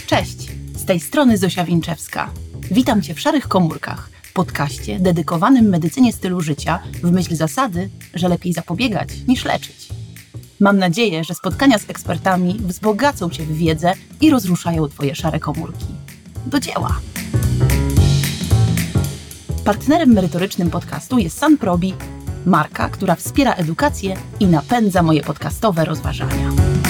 Cześć, z tej strony Zosia Winczewska. Witam Cię w Szarych Komórkach, podcaście dedykowanym medycynie stylu życia w myśl zasady, że lepiej zapobiegać niż leczyć. Mam nadzieję, że spotkania z ekspertami wzbogacą Cię w wiedzę i rozruszają Twoje szare komórki. Do dzieła! Partnerem merytorycznym podcastu jest Sanprobi, marka, która wspiera edukację i napędza moje podcastowe rozważania.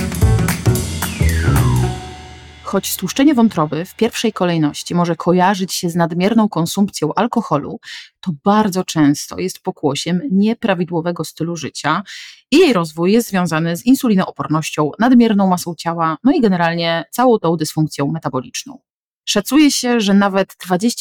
Choć stłuszczenie wątroby w pierwszej kolejności może kojarzyć się z nadmierną konsumpcją alkoholu, to bardzo często jest pokłosiem nieprawidłowego stylu życia i jej rozwój jest związany z insulinoopornością, nadmierną masą ciała, no i generalnie całą tą dysfunkcją metaboliczną. Szacuje się, że nawet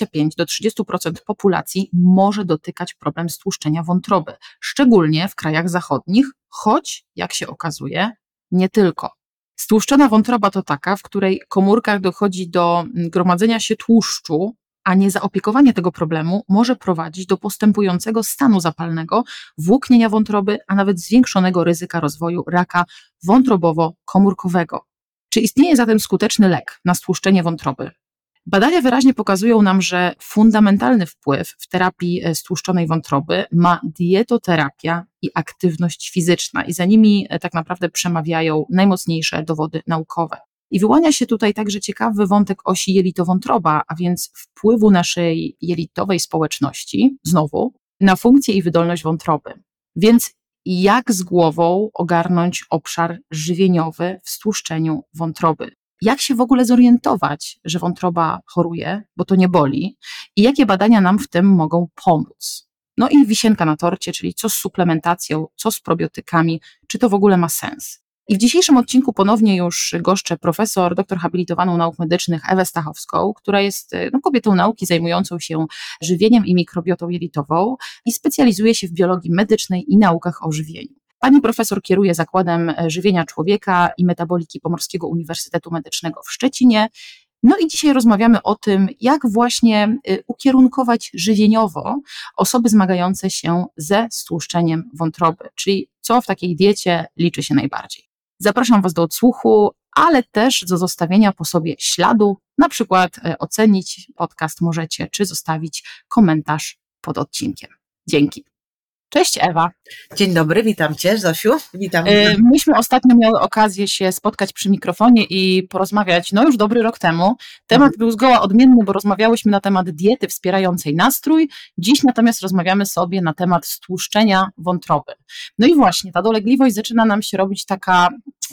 25-30% populacji może dotykać problem stłuszczenia wątroby, szczególnie w krajach zachodnich, choć, jak się okazuje, nie tylko. Stłuszczona wątroba to taka, w której komórkach dochodzi do gromadzenia się tłuszczu, a niezaopiekowanie tego problemu może prowadzić do postępującego stanu zapalnego, włóknienia wątroby, a nawet zwiększonego ryzyka rozwoju raka wątrobowo-komórkowego. Czy istnieje zatem skuteczny lek na stłuszczenie wątroby? Badania wyraźnie pokazują nam, że fundamentalny wpływ w terapii stłuszczonej wątroby ma dietoterapia i aktywność fizyczna i za nimi tak naprawdę przemawiają najmocniejsze dowody naukowe. I wyłania się tutaj także ciekawy wątek osi jelito-wątroba, a więc wpływu naszej jelitowej społeczności, znowu, na funkcję i wydolność wątroby. Więc jak z głową ogarnąć obszar żywieniowy w stłuszczeniu wątroby? Jak się w ogóle zorientować, że wątroba choruje, bo to nie boli i jakie badania nam w tym mogą pomóc? No i wisienka na torcie, czyli co z suplementacją, co z probiotykami, czy to w ogóle ma sens? I w dzisiejszym odcinku ponownie już goszczę profesor, doktor habilitowaną nauk medycznych Ewę Stachowską, która jest kobietą nauki zajmującą się żywieniem i mikrobiotą jelitową i specjalizuje się w biologii medycznej i naukach o żywieniu. Pani profesor kieruje Zakładem Żywienia Człowieka i Metaboliki Pomorskiego Uniwersytetu Medycznego w Szczecinie. No i dzisiaj rozmawiamy o tym, jak właśnie ukierunkować żywieniowo osoby zmagające się ze stłuszczeniem wątroby, czyli co w takiej diecie liczy się najbardziej. Zapraszam Was do odsłuchu, ale też do zostawienia po sobie śladu, na przykład ocenić podcast możecie, czy zostawić komentarz pod odcinkiem. Dzięki. Cześć Ewa. Dzień dobry, witam Cię Zosiu. Witam. Myśmy ostatnio miały okazję się spotkać przy mikrofonie i porozmawiać, już dobry rok temu. Temat był zgoła odmienny, bo rozmawiałyśmy na temat diety wspierającej nastrój. Dziś natomiast rozmawiamy sobie na temat stłuszczenia wątroby. No i właśnie ta dolegliwość zaczyna nam się robić taka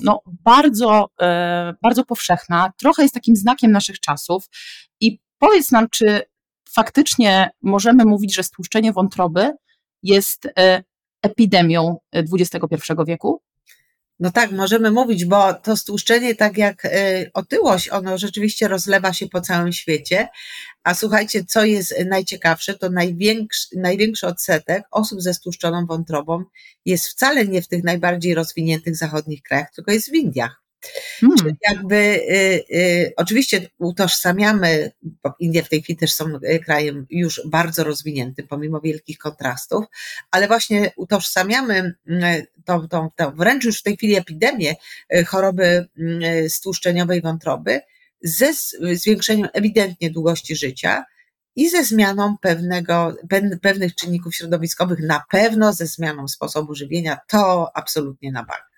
bardzo, bardzo powszechna, trochę jest takim znakiem naszych czasów. I powiedz nam, czy faktycznie możemy mówić, że stłuszczenie wątroby jest epidemią XXI wieku? No tak, możemy mówić, bo to stłuszczenie, tak jak otyłość, ono rzeczywiście rozlewa się po całym świecie, a słuchajcie, co jest najciekawsze, to największy odsetek osób ze stłuszczoną wątrobą jest wcale nie w tych najbardziej rozwiniętych zachodnich krajach, tylko jest w Indiach. Czyli jakby oczywiście utożsamiamy, bo Indie w tej chwili też są krajem już bardzo rozwiniętym, pomimo wielkich kontrastów, ale właśnie utożsamiamy tą wręcz już w tej chwili epidemię choroby stłuszczeniowej wątroby ze zwiększeniem ewidentnie długości życia i ze zmianą pewnych czynników środowiskowych, na pewno ze zmianą sposobu żywienia, to absolutnie na bank.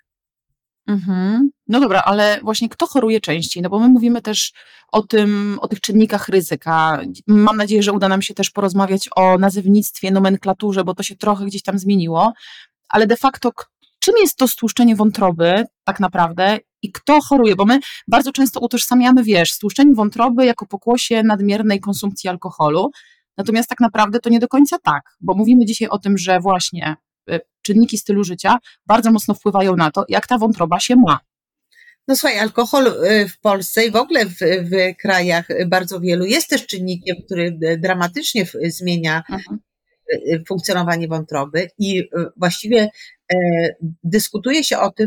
No dobra, ale właśnie kto choruje częściej? No bo my mówimy też o tych czynnikach ryzyka. Mam nadzieję, że uda nam się też porozmawiać o nazewnictwie, nomenklaturze, bo to się trochę gdzieś tam zmieniło, ale de facto czym jest to stłuszczenie wątroby tak naprawdę i kto choruje? Bo my bardzo często utożsamiamy, stłuszczenie wątroby jako pokłosie nadmiernej konsumpcji alkoholu, natomiast tak naprawdę to nie do końca tak, bo mówimy dzisiaj o tym, że właśnie czynniki stylu życia bardzo mocno wpływają na to, jak ta wątroba się ma. No słuchaj, alkohol w Polsce i w ogóle w krajach bardzo wielu jest też czynnikiem, który dramatycznie zmienia funkcjonowanie wątroby i właściwie Dyskutuje się o tym,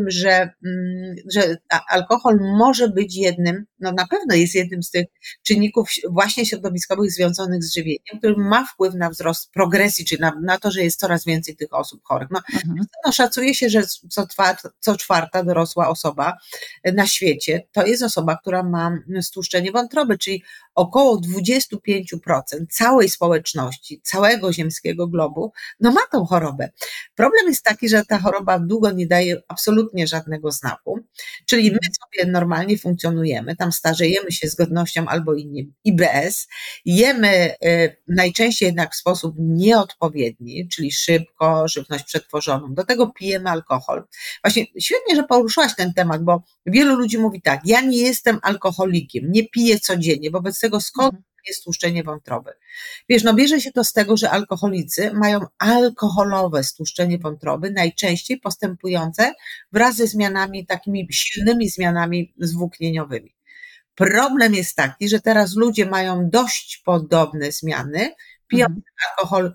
że alkohol może być jednym, no na pewno jest jednym z tych czynników właśnie środowiskowych związanych z żywieniem, który ma wpływ na wzrost progresji, czy na to, że jest coraz więcej tych osób chorych. No, szacuje się, że co czwarta dorosła osoba na świecie to jest osoba, która ma stłuszczenie wątroby, czyli około 25% całej społeczności, całego ziemskiego globu, no ma tą chorobę. Problem jest taki, że ta choroba długo nie daje absolutnie żadnego znaku, czyli my sobie normalnie funkcjonujemy, tam starzejemy się z godnością albo i bez, jemy najczęściej jednak w sposób nieodpowiedni, czyli szybko, żywność przetworzoną, do tego pijemy alkohol. Właśnie świetnie, że poruszyłaś ten temat, bo wielu ludzi mówi tak, ja nie jestem alkoholikiem, nie piję codziennie, wobec tego skąd jest stłuszczenie wątroby? Wiesz, no bierze się to z tego, że alkoholicy mają alkoholowe stłuszczenie wątroby, najczęściej postępujące wraz ze zmianami, takimi silnymi zmianami zwłóknieniowymi. Problem jest taki, że teraz ludzie mają dość podobne zmiany, piją alkohol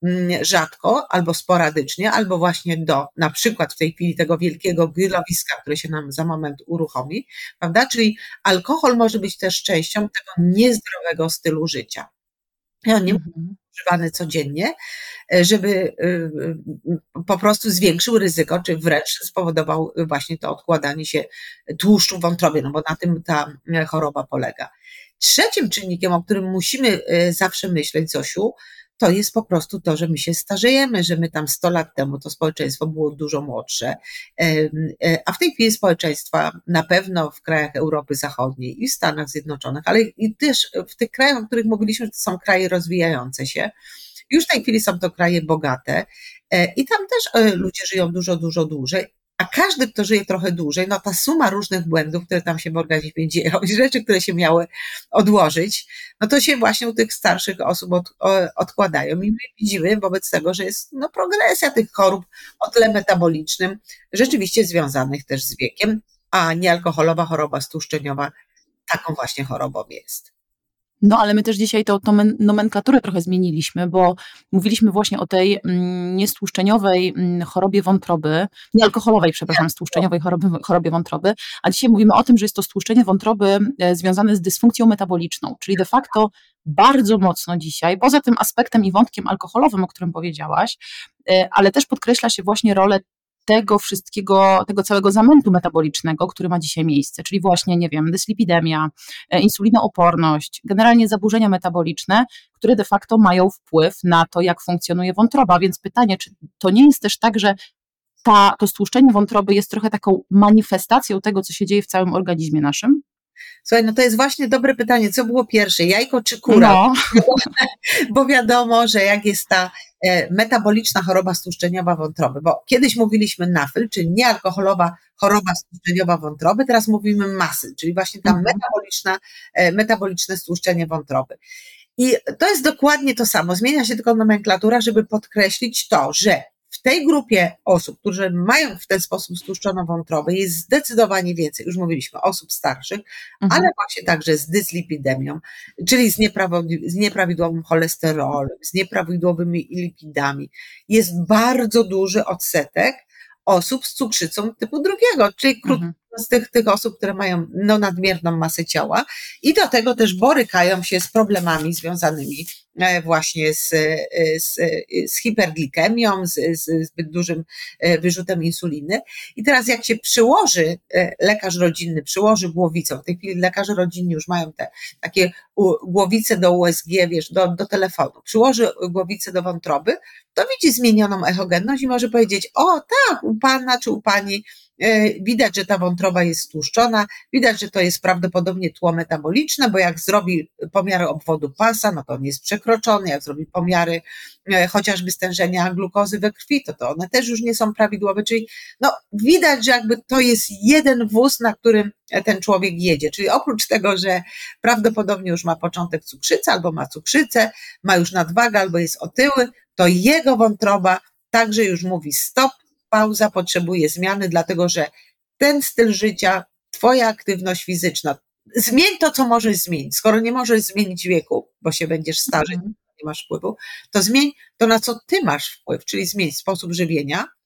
rzadko albo sporadycznie, albo właśnie na przykład w tej chwili tego wielkiego grillowiska, które się nam za moment uruchomi, prawda? Czyli alkohol może być też częścią tego niezdrowego stylu życia. I on nie może być używany codziennie, żeby po prostu zwiększył ryzyko, czy wręcz spowodował właśnie to odkładanie się tłuszczu w wątrobie, no bo na tym ta choroba polega. Trzecim czynnikiem, o którym musimy zawsze myśleć, Zosiu, to jest po prostu to, że my się starzejemy, że my tam 100 lat temu to społeczeństwo było dużo młodsze, a w tej chwili społeczeństwa na pewno w krajach Europy Zachodniej i w Stanach Zjednoczonych, ale i też w tych krajach, o których mówiliśmy, to są kraje rozwijające się, już w tej chwili są to kraje bogate i tam też ludzie żyją dużo, dużo dłużej. A każdy, kto żyje trochę dłużej, no ta suma różnych błędów, które tam się w organizmie dzieją i rzeczy, które się miały odłożyć, no to się właśnie u tych starszych osób odkładają. I my widzimy wobec tego, że jest progresja tych chorób o tle metabolicznym, rzeczywiście związanych też z wiekiem, a niealkoholowa choroba stłuszczeniowa taką właśnie chorobą jest. No, ale my też dzisiaj tą nomenklaturę trochę zmieniliśmy, bo mówiliśmy właśnie o tej niestłuszczeniowej chorobie wątroby, niealkoholowej, przepraszam, stłuszczeniowej chorobie wątroby, a dzisiaj mówimy o tym, że jest to stłuszczenie wątroby związane z dysfunkcją metaboliczną, czyli de facto bardzo mocno dzisiaj, poza tym aspektem i wątkiem alkoholowym, o którym powiedziałaś, ale też podkreśla się właśnie rolę tego wszystkiego, tego całego zamętu metabolicznego, który ma dzisiaj miejsce, czyli właśnie, nie wiem, dyslipidemia, insulinooporność, generalnie zaburzenia metaboliczne, które de facto mają wpływ na to, jak funkcjonuje wątroba. Więc pytanie, czy to nie jest też tak, że to stłuszczenie wątroby jest trochę taką manifestacją tego, co się dzieje w całym organizmie naszym? Słuchaj, no to jest właśnie dobre pytanie, co było pierwsze, jajko czy kura? No. Bo wiadomo, że jak jest ta metaboliczna choroba stłuszczeniowa wątroby, bo kiedyś mówiliśmy NAFL, czyli niealkoholowa choroba stłuszczeniowa wątroby, teraz mówimy MASL, czyli właśnie ta metaboliczne stłuszczenie wątroby. I to jest dokładnie to samo, zmienia się tylko nomenklatura, żeby podkreślić to, że w tej grupie osób, którzy mają w ten sposób stłuszczoną wątrobę, jest zdecydowanie więcej, już mówiliśmy, osób starszych, ale właśnie także z dyslipidemią, czyli z nieprawidłowym cholesterolem, z nieprawidłowymi lipidami. Jest bardzo duży odsetek osób z cukrzycą typu drugiego, czyli z tych osób, które mają nadmierną masę ciała i do tego też borykają się z problemami związanymi właśnie z hiperglikemią, z zbyt dużym wyrzutem insuliny. I teraz jak się przyłoży, lekarz rodzinny przyłoży głowicą, w tej chwili lekarze rodzinni już mają te takie głowice do USG, wiesz, do telefonu, przyłoży głowicę do wątroby, to widzi zmienioną echogenność i może powiedzieć, o tak, u pana czy u pani widać, że ta wątroba jest stłuszczona, widać, że to jest prawdopodobnie tło metaboliczne, bo jak zrobi pomiary obwodu pasa, no to on jest przekroczony, jak zrobi pomiary chociażby stężenia glukozy we krwi, to one też już nie są prawidłowe, czyli widać, że jakby to jest jeden wóz, na którym ten człowiek jedzie, czyli oprócz tego, że prawdopodobnie już ma początek cukrzycy, albo ma cukrzycę, ma już nadwagę, albo jest otyły, to jego wątroba także już mówi stop, pauza, potrzebuje zmiany, dlatego że ten styl życia, twoja aktywność fizyczna, zmień to, co możesz zmienić. Skoro nie możesz zmienić wieku, bo się będziesz starzeć, nie masz wpływu, to zmień to, na co ty masz wpływ, czyli zmień sposób żywienia,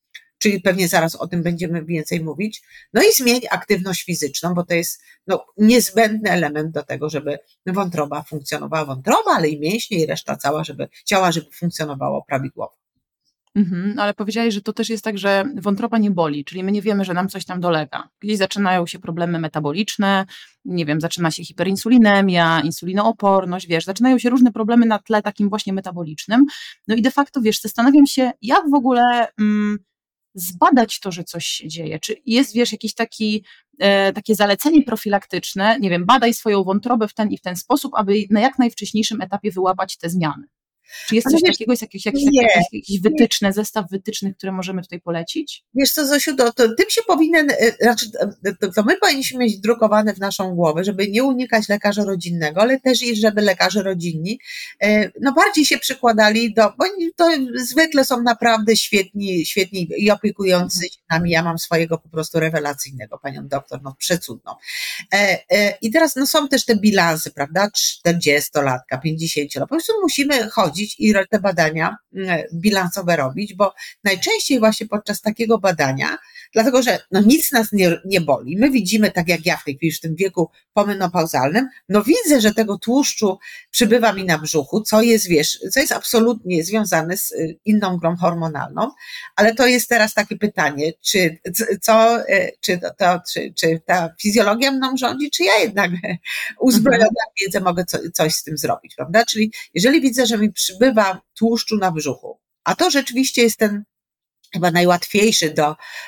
czyli pewnie zaraz o tym będziemy więcej mówić. No i zmień aktywność fizyczną, bo to jest niezbędny element do tego, żeby wątroba funkcjonowała, ale i mięśnie i reszta ciała, żeby funkcjonowało prawidłowo. Ale powiedziałeś, że to też jest tak, że wątroba nie boli, czyli my nie wiemy, że nam coś tam dolega. Gdzieś zaczynają się problemy metaboliczne, nie wiem, zaczyna się hiperinsulinemia, insulinooporność, zaczynają się różne problemy na tle takim właśnie metabolicznym. No i de facto, zastanawiam się, jak w ogóle zbadać to, że coś się dzieje. Czy jest, jakieś takie zalecenie profilaktyczne, nie wiem, badaj swoją wątrobę w ten i w ten sposób, aby na jak najwcześniejszym etapie wyłapać te zmiany. Czy jest coś takiego, jest jakieś wytyczne, zestaw wytycznych, które możemy tutaj polecić? Wiesz co, Zosiu, to tym się powinien, to my powinniśmy mieć drukowane w naszą głowę, żeby nie unikać lekarza rodzinnego, ale też i żeby lekarze rodzinni bardziej się przykładali bo to zwykle są naprawdę świetni i opiekujący się nami. Ja mam swojego po prostu rewelacyjnego panią doktor, przecudną. I teraz są też te bilansy, prawda, 40-latka, 50-latka, po prostu musimy chodzić i te badania bilansowe robić, bo najczęściej właśnie podczas takiego badania, dlatego że nic nas nie boli, my widzimy, tak jak ja w tej chwili w tym wieku pomenopauzalnym, widzę, że tego tłuszczu przybywa mi na brzuchu, co jest absolutnie związane z inną grą hormonalną, ale to jest teraz takie pytanie, czy ta fizjologia mną rządzi, czy ja jednak uzbrojona w wiedzę mogę coś z tym zrobić, prawda? Czyli jeżeli widzę, że mi przybywa tłuszczu na brzuchu, a to rzeczywiście jest ten chyba najłatwiejszy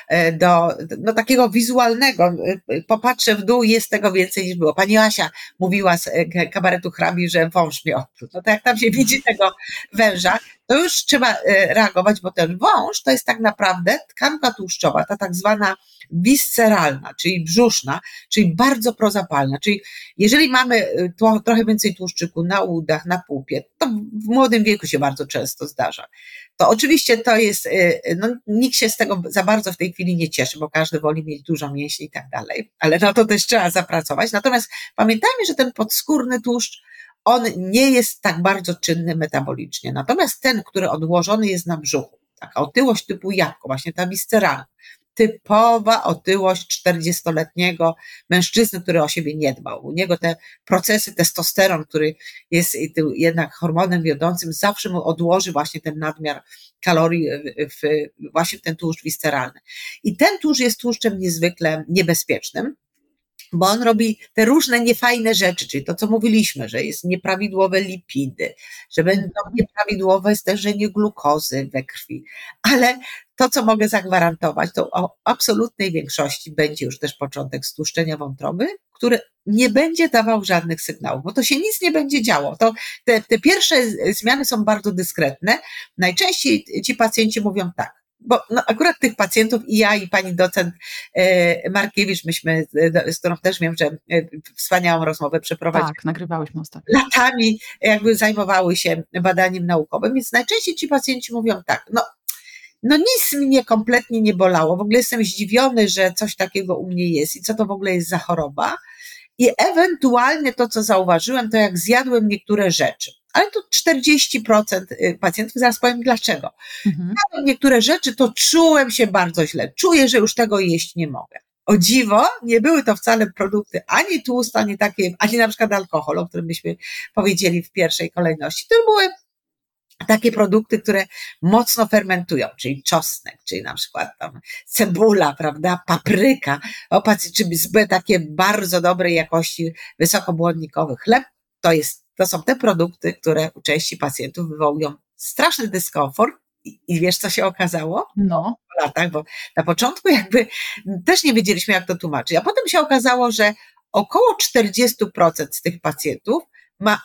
do takiego wizualnego. Popatrzę w dół, jest tego więcej niż było. Pani Asia mówiła z kabaretu hrabi, że wąż mnie opluł. To jak tam się widzi tego węża, to już trzeba reagować, bo ten wąż to jest tak naprawdę tkanka tłuszczowa, ta tak zwana visceralna, czyli brzuszna, czyli bardzo prozapalna. Czyli jeżeli mamy trochę więcej tłuszczyku na udach, na pupie, to w młodym wieku się bardzo często zdarza. To oczywiście to jest, nikt się z tego za bardzo w tej chwili nie cieszy, bo każdy woli mieć dużo mięśni i tak dalej, ale na to też trzeba zapracować. Natomiast pamiętajmy, że ten podskórny tłuszcz, on nie jest tak bardzo czynny metabolicznie. Natomiast ten, który odłożony jest na brzuchu, taka otyłość typu jabłko, właśnie ta visceralna, typowa otyłość 40-letniego mężczyzny, który o siebie nie dbał. U niego te procesy, testosteron, który jest jednak hormonem wiodącym, zawsze mu odłoży właśnie ten nadmiar kalorii właśnie ten tłuszcz visceralny. I ten tłuszcz jest tłuszczem niezwykle niebezpiecznym, bo on robi te różne niefajne rzeczy, czyli to, co mówiliśmy, że jest nieprawidłowe lipidy, że będą nieprawidłowe stężenie glukozy we krwi, ale to, co mogę zagwarantować, to o absolutnej większości będzie już też początek stłuszczenia wątroby, który nie będzie dawał żadnych sygnałów, bo to się nic nie będzie działo. To te pierwsze zmiany są bardzo dyskretne. Najczęściej ci pacjenci mówią tak, bo akurat tych pacjentów i ja, i pani docent Markiewicz, z którą też wiem, że wspaniałą rozmowę przeprowadziła. Tak, nagrywałyśmy ostatnio. Latami jakby zajmowały się badaniem naukowym, więc najczęściej ci pacjenci mówią tak, nic mnie kompletnie nie bolało, w ogóle jestem zdziwiony, że coś takiego u mnie jest i co to w ogóle jest za choroba. I ewentualnie to, co zauważyłem, to jak zjadłem niektóre rzeczy. Ale to 40% pacjentów, zaraz powiem dlaczego. Zjadłem niektóre rzeczy, to czułem się bardzo źle. Czuję, że już tego jeść nie mogę. O dziwo, nie były to wcale produkty ani tłuste, ani na przykład alkohol, o którym byśmy powiedzieli w pierwszej kolejności. To były takie produkty, które mocno fermentują, czyli czosnek, czyli na przykład tam cebula, prawda, papryka, czy takie bardzo dobrej jakości wysokobłonnikowy chleb, to są te produkty, które u części pacjentów wywołują straszny dyskomfort i wiesz, co się okazało? Po latach, bo na początku jakby też nie wiedzieliśmy, jak to tłumaczyć, a potem się okazało, że około 40% z tych pacjentów ma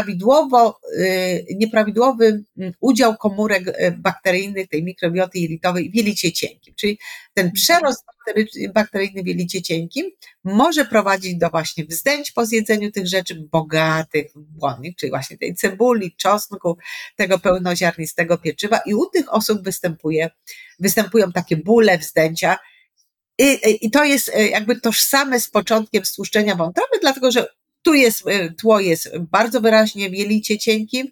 nieprawidłowy udział komórek bakteryjnych, tej mikrobioty jelitowej w jelicie cienkim. Czyli ten przerost bakteryjny w jelicie cienkim może prowadzić do właśnie wzdęć po zjedzeniu tych rzeczy bogatych w błonnik, czyli właśnie tej cebuli, czosnku, tego pełnoziarnistego pieczywa i u tych osób występują takie bóle, wzdęcia. I to jest jakby tożsame z początkiem stłuszczenia wątroby, dlatego że tło jest bardzo wyraźnie w jelicie cienkim,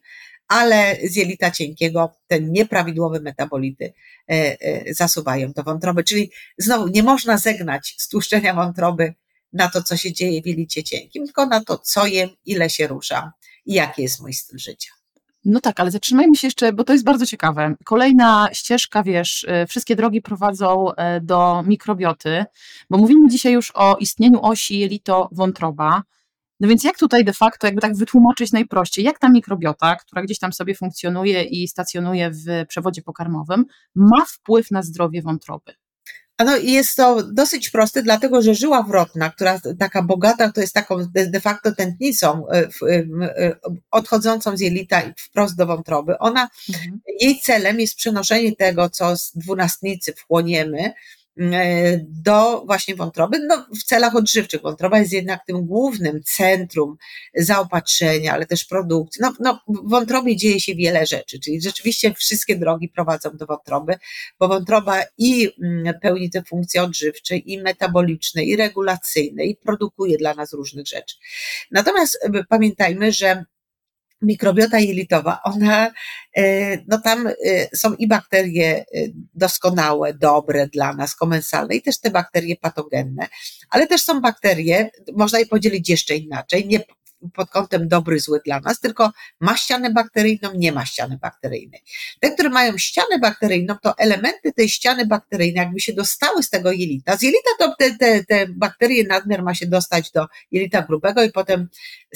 ale z jelita cienkiego te nieprawidłowe metabolity zasuwają do wątroby. Czyli znowu nie można zegnać stłuszczenia wątroby na to, co się dzieje w jelicie cienkim, tylko na to, co jem, ile się ruszam i jaki jest mój styl życia. No tak, ale zatrzymajmy się jeszcze, bo to jest bardzo ciekawe. Kolejna ścieżka, wiesz, wszystkie drogi prowadzą do mikrobioty, bo mówimy dzisiaj już o istnieniu osi jelito-wątroba. No więc jak tutaj de facto, jakby tak wytłumaczyć najprościej, jak ta mikrobiota, która gdzieś tam sobie funkcjonuje i stacjonuje w przewodzie pokarmowym, ma wpływ na zdrowie wątroby? No i jest to dosyć proste, dlatego że żyła wrotna, która taka bogata, to jest taką de facto tętnicą odchodzącą z jelita i wprost do wątroby. Jej celem jest przenoszenie tego, co z dwunastnicy wchłoniemy, do właśnie wątroby, no w celach odżywczych. Wątroba jest jednak tym głównym centrum zaopatrzenia, ale też produkcji. No w wątrobie dzieje się wiele rzeczy, czyli rzeczywiście wszystkie drogi prowadzą do wątroby, bo wątroba i pełni te funkcje odżywcze, i metaboliczne, i regulacyjne, i produkuje dla nas różnych rzeczy. Natomiast pamiętajmy, że mikrobiota jelitowa, no tam są i bakterie doskonałe, dobre dla nas, komensalne i też te bakterie patogenne, ale też są bakterie, można je podzielić jeszcze inaczej, nie pod kątem dobry, zły dla nas, tylko ma ścianę bakteryjną, nie ma ściany bakteryjnej. Te, które mają ścianę bakteryjną, to elementy tej ściany bakteryjnej jakby się dostały z tego jelita. Z jelita to te bakterie, nadmiar ma się dostać do jelita grubego i potem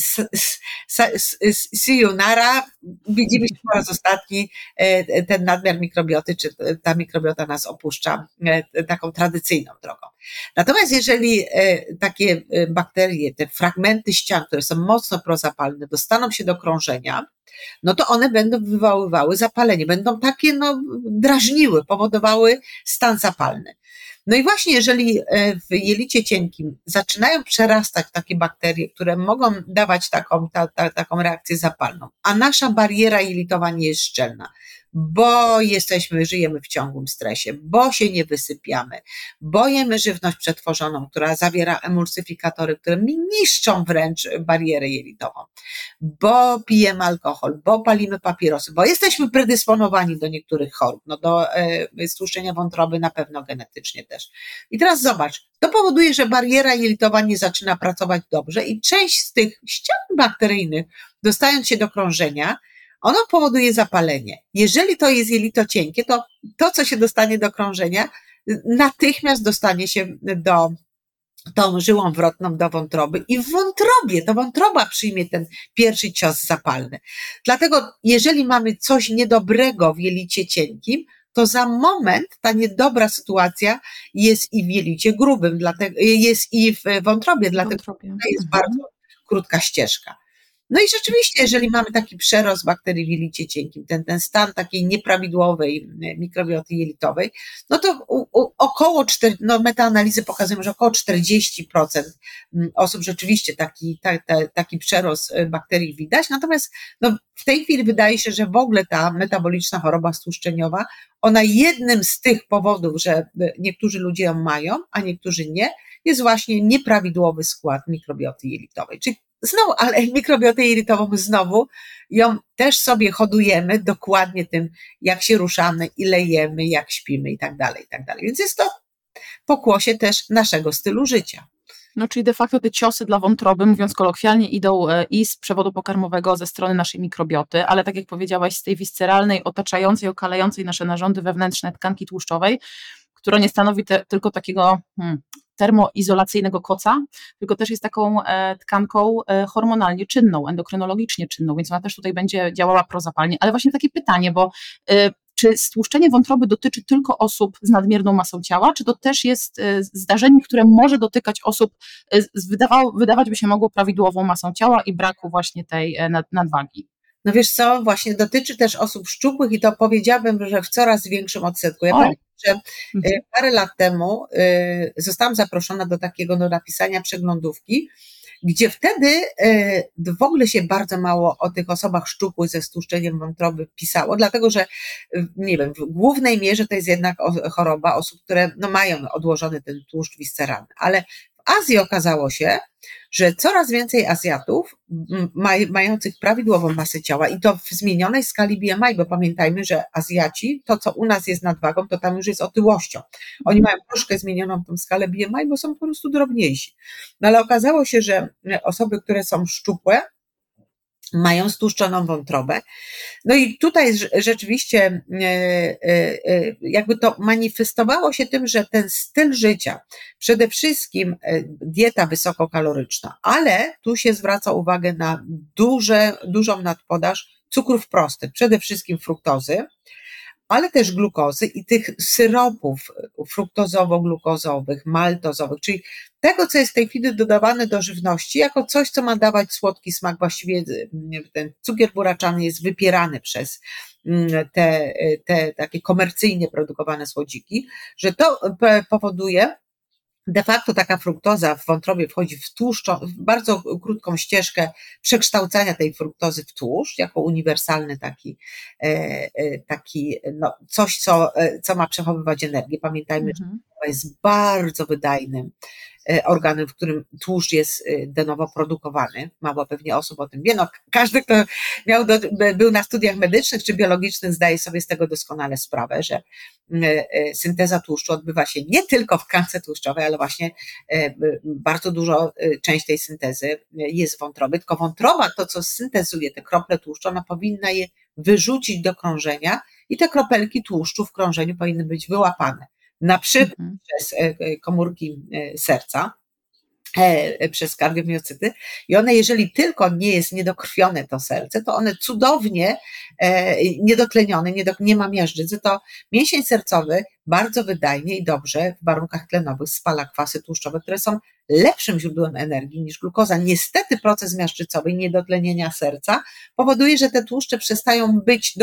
sayonara, widzimy się po raz ostatni, ten nadmiar mikrobioty, czy ta mikrobiota nas opuszcza taką tradycyjną drogą. Natomiast jeżeli takie bakterie, te fragmenty ścian, które są mocno prozapalne, dostaną się do krążenia, no to one będą wywoływały zapalenie, będą takie drażniły, powodowały stan zapalny. No i właśnie jeżeli w jelicie cienkim zaczynają przerastać takie bakterie, które mogą dawać taką reakcję zapalną, a nasza bariera jelitowa nie jest szczelna, bo żyjemy w ciągłym stresie, bo się nie wysypiamy, bo jemy żywność przetworzoną, która zawiera emulsyfikatory, które niszczą wręcz barierę jelitową, bo pijemy alkohol, bo palimy papierosy, bo jesteśmy predysponowani do niektórych chorób, do stłuszczenia wątroby na pewno genetycznie też. I teraz zobacz, to powoduje, że bariera jelitowa nie zaczyna pracować dobrze i część z tych ścian bakteryjnych, dostając się do krążenia, ono powoduje zapalenie. Jeżeli to jest jelito cienkie, to, co się dostanie do krążenia, natychmiast dostanie się tą żyłą wrotną do wątroby i w wątrobie, to wątroba przyjmie ten pierwszy cios zapalny. Dlatego, jeżeli mamy coś niedobrego w jelicie cienkim, to za moment ta niedobra sytuacja jest i w jelicie grubym, jest i w wątrobie, dlatego to jest bardzo krótka ścieżka. No i rzeczywiście, jeżeli mamy taki przerost bakterii w jelicie cienkim, ten stan takiej nieprawidłowej mikrobioty jelitowej, no to około metaanalizy pokazują, że około 40% osób rzeczywiście taki przerost bakterii widać, natomiast w tej chwili wydaje się, że w ogóle ta metaboliczna choroba stłuszczeniowa, ona jednym z tych powodów, że niektórzy ludzie ją mają, a niektórzy nie, jest właśnie nieprawidłowy skład mikrobioty jelitowej. Czyli znowu, ale mikrobiotę jelitową znowu ją też sobie hodujemy dokładnie tym, jak się ruszamy, ile jemy, jak śpimy i tak dalej, i tak dalej. Więc jest to pokłosie też naszego stylu życia. No czyli de facto te ciosy dla wątroby, mówiąc kolokwialnie, idą i z przewodu pokarmowego ze strony naszej mikrobioty, ale tak jak powiedziałaś, z tej wisceralnej, otaczającej, okalającej nasze narządy wewnętrzne tkanki tłuszczowej, która nie stanowi tylko takiego termoizolacyjnego koca, tylko też jest taką tkanką hormonalnie czynną, endokrynologicznie czynną, więc ona też tutaj będzie działała prozapalnie. Ale właśnie takie pytanie, bo czy stłuszczenie wątroby dotyczy tylko osób z nadmierną masą ciała, czy to też jest zdarzenie, które może dotykać osób, wydawać by się mogło prawidłową masą ciała i braku właśnie tej nadwagi? No wiesz co, właśnie dotyczy też osób szczupłych i to powiedziałabym, że w coraz większym odsetku. Ja pamiętam, że parę lat temu zostałam zaproszona do takiego napisania przeglądówki, gdzie wtedy w ogóle się bardzo mało o tych osobach szczupłych ze stłuszczeniem wątroby pisało, dlatego że, nie wiem, w głównej mierze to jest jednak choroba osób, które mają odłożony ten tłuszcz wisceralny, ale w Azji okazało się, że coraz więcej Azjatów mających prawidłową masę ciała i to w zmienionej skali BMI, bo pamiętajmy, że Azjaci, to co u nas jest nadwagą, to tam już jest otyłością. Oni mają troszkę zmienioną tą skalę BMI, bo są po prostu drobniejsi. No ale okazało się, że osoby, które są szczupłe, mają stłuszczoną wątrobę. No i tutaj rzeczywiście jakby to manifestowało się tym, że ten styl życia, przede wszystkim dieta wysokokaloryczna, ale tu się zwraca uwagę na dużą nadpodaż cukrów prostych, przede wszystkim fruktozy, ale też glukozy i tych syropów fruktozowo-glukozowych, maltozowych, czyli tego, co jest w tej chwili dodawane do żywności, jako coś, co ma dawać słodki smak. Właściwie ten cukier buraczany jest wypierany przez te takie komercyjnie produkowane słodziki, że to powoduje, de facto taka fruktoza w wątrobie wchodzi w w bardzo krótką ścieżkę przekształcania tej fruktozy w tłuszcz, jako uniwersalny taki no, coś, co ma przechowywać energię. Pamiętajmy, że to jest bardzo wydajnym organem, w którym tłuszcz jest de novo produkowany. Mało pewnie osób o tym wie. No, każdy, kto był na studiach medycznych czy biologicznych, zdaje sobie z tego doskonale sprawę, że synteza tłuszczu odbywa się nie tylko w tkance tłuszczowej, ale właśnie bardzo dużo część tej syntezy jest w wątrobie. Tylko wątroba, to co syntezuje te krople tłuszczu, ona powinna je wyrzucić do krążenia i te kropelki tłuszczu w krążeniu powinny być wyłapane. Na przykład przez komórki serca, przez kardiomiocyty i one, jeżeli tylko nie jest niedokrwione to serce, to one cudownie niedotlenione, nie ma miażdżycy, to mięsień sercowy bardzo wydajnie i dobrze w warunkach tlenowych spala kwasy tłuszczowe, które są lepszym źródłem energii niż glukoza. Niestety proces miażdżycowy i niedotlenienia serca powoduje, że te tłuszcze przestają być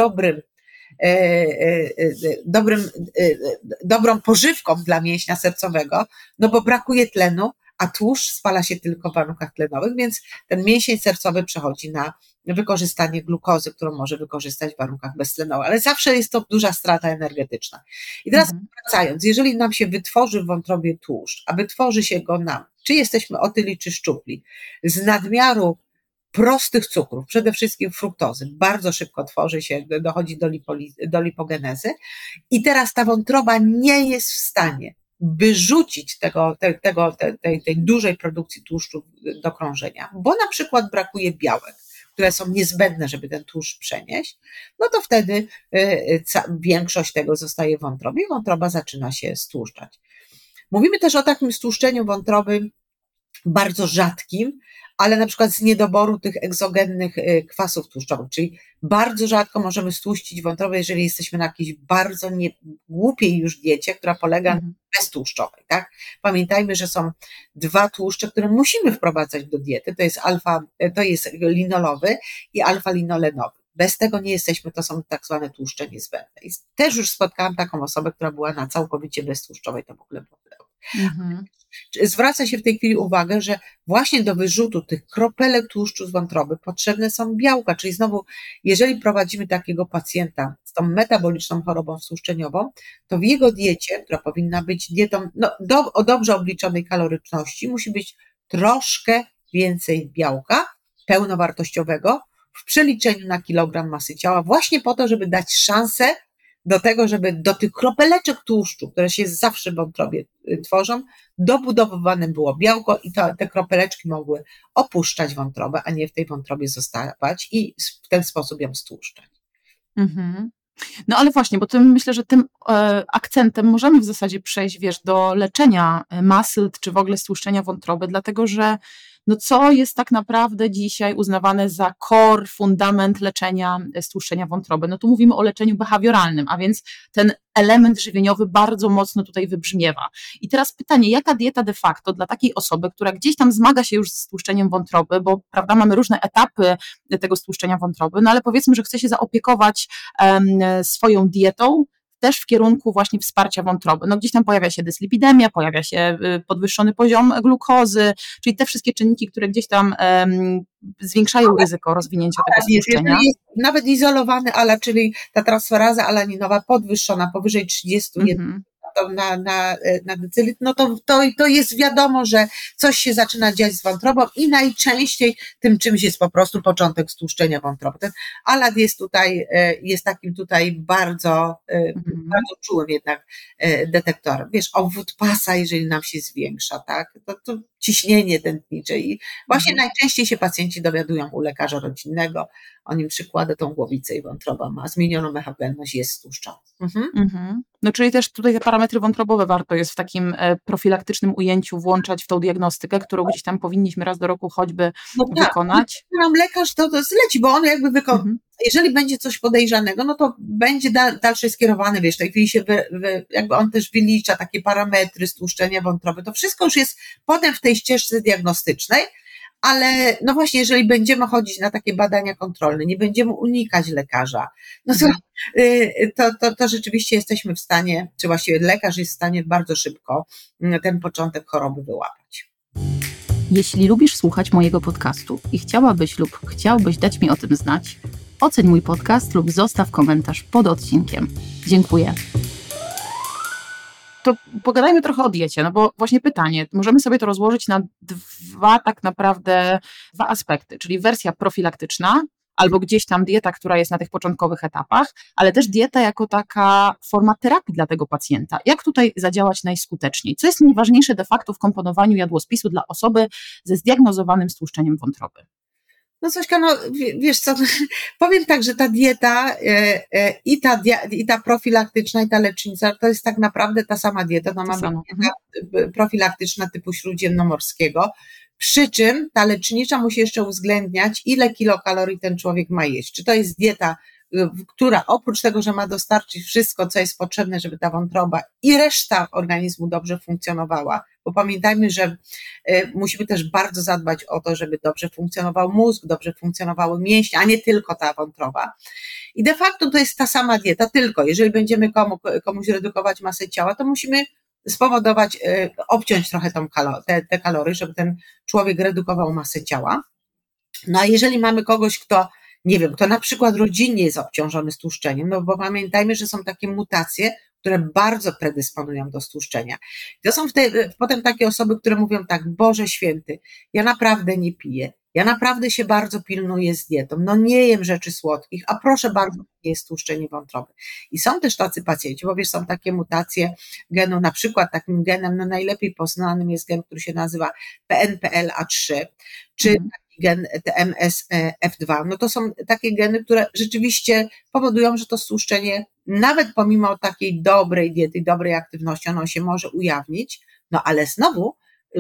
dobrą pożywką dla mięśnia sercowego, no bo brakuje tlenu, a tłuszcz spala się tylko w warunkach tlenowych, więc ten mięsień sercowy przechodzi na wykorzystanie glukozy, którą może wykorzystać w warunkach beztlenowych, ale zawsze jest to duża strata energetyczna. I teraz wracając, jeżeli nam się wytworzy w wątrobie tłuszcz, a wytworzy się go nam, czy jesteśmy otyli, czy szczupli, z nadmiaru prostych cukrów, przede wszystkim fruktozy, bardzo szybko tworzy się, dochodzi do lipogenezy i teraz ta wątroba nie jest w stanie wyrzucić tej dużej produkcji tłuszczu do krążenia, bo na przykład brakuje białek, które są niezbędne, żeby ten tłuszcz przenieść, no to wtedy większość tego zostaje w wątrobie i wątroba zaczyna się stłuszczać. Mówimy też o takim stłuszczeniu wątroby bardzo rzadkim, ale na przykład z niedoboru tych egzogennych kwasów tłuszczowych, czyli bardzo rzadko możemy stłuścić wątrobę, jeżeli jesteśmy na jakiejś bardzo głupiej już diecie, która polega na beztłuszczowej, tak? Pamiętajmy, że są dwa tłuszcze, które musimy wprowadzać do diety, to jest linolowy i alfa-linolenowy. Bez tego nie jesteśmy, to są tak zwane tłuszcze niezbędne. I też już spotkałam taką osobę, która była na całkowicie beztłuszczowej, to w ogóle było. Zwraca się w tej chwili uwagę, że właśnie do wyrzutu tych kropelek tłuszczu z wątroby potrzebne są białka, czyli znowu, jeżeli prowadzimy takiego pacjenta z tą metaboliczną chorobą stłuszczeniową, to w jego diecie, która powinna być dietą o dobrze obliczonej kaloryczności, musi być troszkę więcej białka pełnowartościowego w przeliczeniu na kilogram masy ciała, właśnie po to, żeby dać szansę do tego, żeby do tych kropeleczek tłuszczu, które się zawsze w wątrobie tworzą, dobudowywane było białko i te kropeleczki mogły opuszczać wątrobę, a nie w tej wątrobie zostawać i w ten sposób ją stłuszczać. No ale właśnie, bo myślę, że tym akcentem możemy w zasadzie przejść, do leczenia masylt, czy w ogóle stłuszczenia wątroby, dlatego że co jest tak naprawdę dzisiaj uznawane za core, fundament leczenia stłuszczenia wątroby? Tu mówimy o leczeniu behawioralnym, a więc ten element żywieniowy bardzo mocno tutaj wybrzmiewa. I teraz pytanie, jaka dieta de facto dla takiej osoby, która gdzieś tam zmaga się już z stłuszczeniem wątroby, bo prawda, mamy różne etapy tego stłuszczenia wątroby, ale powiedzmy, że chce się zaopiekować swoją dietą, też w kierunku właśnie wsparcia wątroby. Gdzieś tam pojawia się dyslipidemia, pojawia się podwyższony poziom glukozy, czyli te wszystkie czynniki, które gdzieś tam zwiększają ryzyko rozwinięcia tego stłuszczenia. Jest nawet izolowany ALA, czyli ta transferaza alaninowa podwyższona powyżej 31, atom na decylitr, no to jest wiadomo, że coś się zaczyna dziać z wątrobą i najczęściej tym czymś jest po prostu początek stłuszczenia wątroby. Ten ALAT jest takim tutaj bardzo czułym jednak detektorem. Wiesz, obwód pasa, jeżeli nam się zwiększa, tak, to ciśnienie tętnicze i właśnie najczęściej się pacjenci dowiadują u lekarza rodzinnego, on im przykłada tą głowicę i wątroba ma zmienioną mechagenność, jest stłuszczona. No czyli też tutaj te parametry wątrobowe warto jest w takim profilaktycznym ujęciu włączać w tą diagnostykę, którą gdzieś tam powinniśmy raz do roku choćby wykonać. Nam lekarz to zleci, bo on jakby jeżeli będzie coś podejrzanego, no to będzie dalsze skierowane, wiesz, w tej chwili się jakby on też wylicza takie parametry stłuszczenia wątroby, to wszystko już jest potem w tej ścieżce diagnostycznej, ale no właśnie, jeżeli będziemy chodzić na takie badania kontrolne, nie będziemy unikać lekarza, no to rzeczywiście jesteśmy w stanie, czy właściwie lekarz jest w stanie bardzo szybko ten początek choroby wyłapać. Jeśli lubisz słuchać mojego podcastu i chciałbyś dać mi o tym znać, oceń mój podcast lub zostaw komentarz pod odcinkiem. Dziękuję. To pogadajmy trochę o diecie, no bo właśnie pytanie, możemy sobie to rozłożyć na dwa aspekty, czyli wersja profilaktyczna, albo gdzieś tam dieta, która jest na tych początkowych etapach, ale też dieta jako taka forma terapii dla tego pacjenta. Jak tutaj zadziałać najskuteczniej? Co jest najważniejsze de facto w komponowaniu jadłospisu dla osoby ze zdiagnozowanym stłuszczeniem wątroby? No Zośka, no wiesz co, powiem tak, że ta dieta i ta profilaktyczna i ta lecznicza to jest tak naprawdę ta sama dieta, no mamy dieta profilaktyczna typu śródziemnomorskiego, przy czym ta lecznicza musi jeszcze uwzględniać, ile kilokalorii ten człowiek ma jeść. Czy to jest dieta, która oprócz tego, że ma dostarczyć wszystko, co jest potrzebne, żeby ta wątroba i reszta organizmu dobrze funkcjonowała, bo pamiętajmy, że musimy też bardzo zadbać o to, żeby dobrze funkcjonował mózg, dobrze funkcjonowały mięśnie, a nie tylko ta wątroba. I de facto to jest ta sama dieta, tylko jeżeli będziemy komuś redukować masę ciała, to musimy spowodować, obciąć trochę te kalorie, żeby ten człowiek redukował masę ciała. No a jeżeli mamy kogoś, kto na przykład rodzinnie jest obciążony stłuszczeniem, no bo pamiętajmy, że są takie mutacje, które bardzo predysponują do stłuszczenia. To są potem takie osoby, które mówią tak, Boże Święty, ja naprawdę nie piję, ja naprawdę się bardzo pilnuję z dietą, no nie jem rzeczy słodkich, a proszę bardzo, jest stłuszczenie wątroby. I są też tacy pacjenci, bo wiesz, są takie mutacje genu, na przykład takim genem, no najlepiej poznanym jest gen, który się nazywa PNPLA3, czy gen TMSF2, no to są takie geny, które rzeczywiście powodują, że to stłuszczenie, nawet pomimo takiej dobrej diety, dobrej aktywności, ono się może ujawnić, no ale znowu,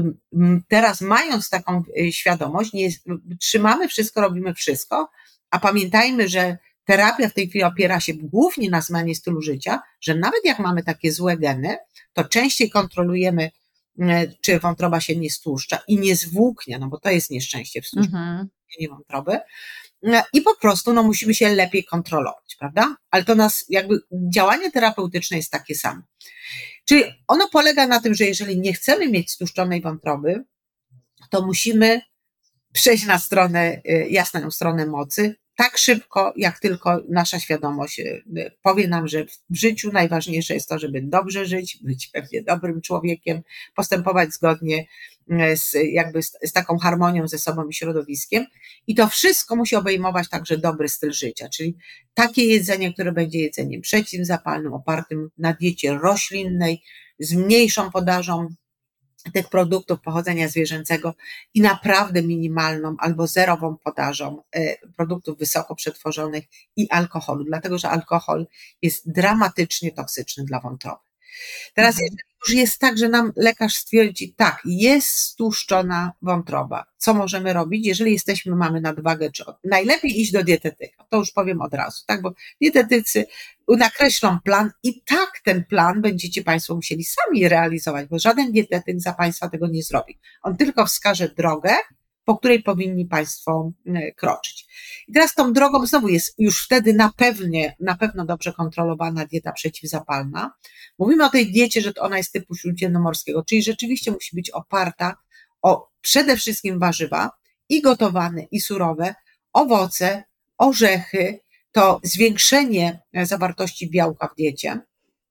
teraz mając taką świadomość, trzymamy wszystko, robimy wszystko, a pamiętajmy, że terapia w tej chwili opiera się głównie na zmianie stylu życia, że nawet jak mamy takie złe geny, to częściej kontrolujemy, czy wątroba się nie stłuszcza i nie zwłóknia, no bo to jest nieszczęście w stłuszczeniu wątroby. I po prostu no, musimy się lepiej kontrolować, prawda? Ale to jakby działanie terapeutyczne jest takie samo. Czyli ono polega na tym, że jeżeli nie chcemy mieć stłuszczonej wątroby, to musimy przejść na stronę, jasną stronę mocy, tak szybko, jak tylko nasza świadomość powie nam, że w życiu najważniejsze jest to, żeby dobrze żyć, być pewnie dobrym człowiekiem, postępować zgodnie z taką harmonią ze sobą i środowiskiem. I to wszystko musi obejmować także dobry styl życia, czyli takie jedzenie, które będzie jedzeniem przeciwzapalnym, opartym na diecie roślinnej, z mniejszą podażą tych produktów pochodzenia zwierzęcego i naprawdę minimalną albo zerową podażą produktów wysoko przetworzonych i alkoholu, dlatego że alkohol jest dramatycznie toksyczny dla wątroby. Teraz jeżeli już jest tak, że nam lekarz stwierdzi, tak, jest stłuszczona wątroba, co możemy robić, jeżeli mamy nadwagę, czy najlepiej iść do dietetyka, to już powiem od razu, tak, bo dietetycy nakreślą plan i tak ten plan będziecie Państwo musieli sami realizować, bo żaden dietetyk za Państwa tego nie zrobi. On tylko wskaże drogę, po której powinni Państwo kroczyć. I teraz tą drogą znowu jest już wtedy na pewno dobrze kontrolowana dieta przeciwzapalna. Mówimy o tej diecie, że ona jest typu śródziemnomorskiego, czyli rzeczywiście musi być oparta o przede wszystkim warzywa i gotowane, i surowe, owoce, orzechy, to zwiększenie zawartości białka w diecie.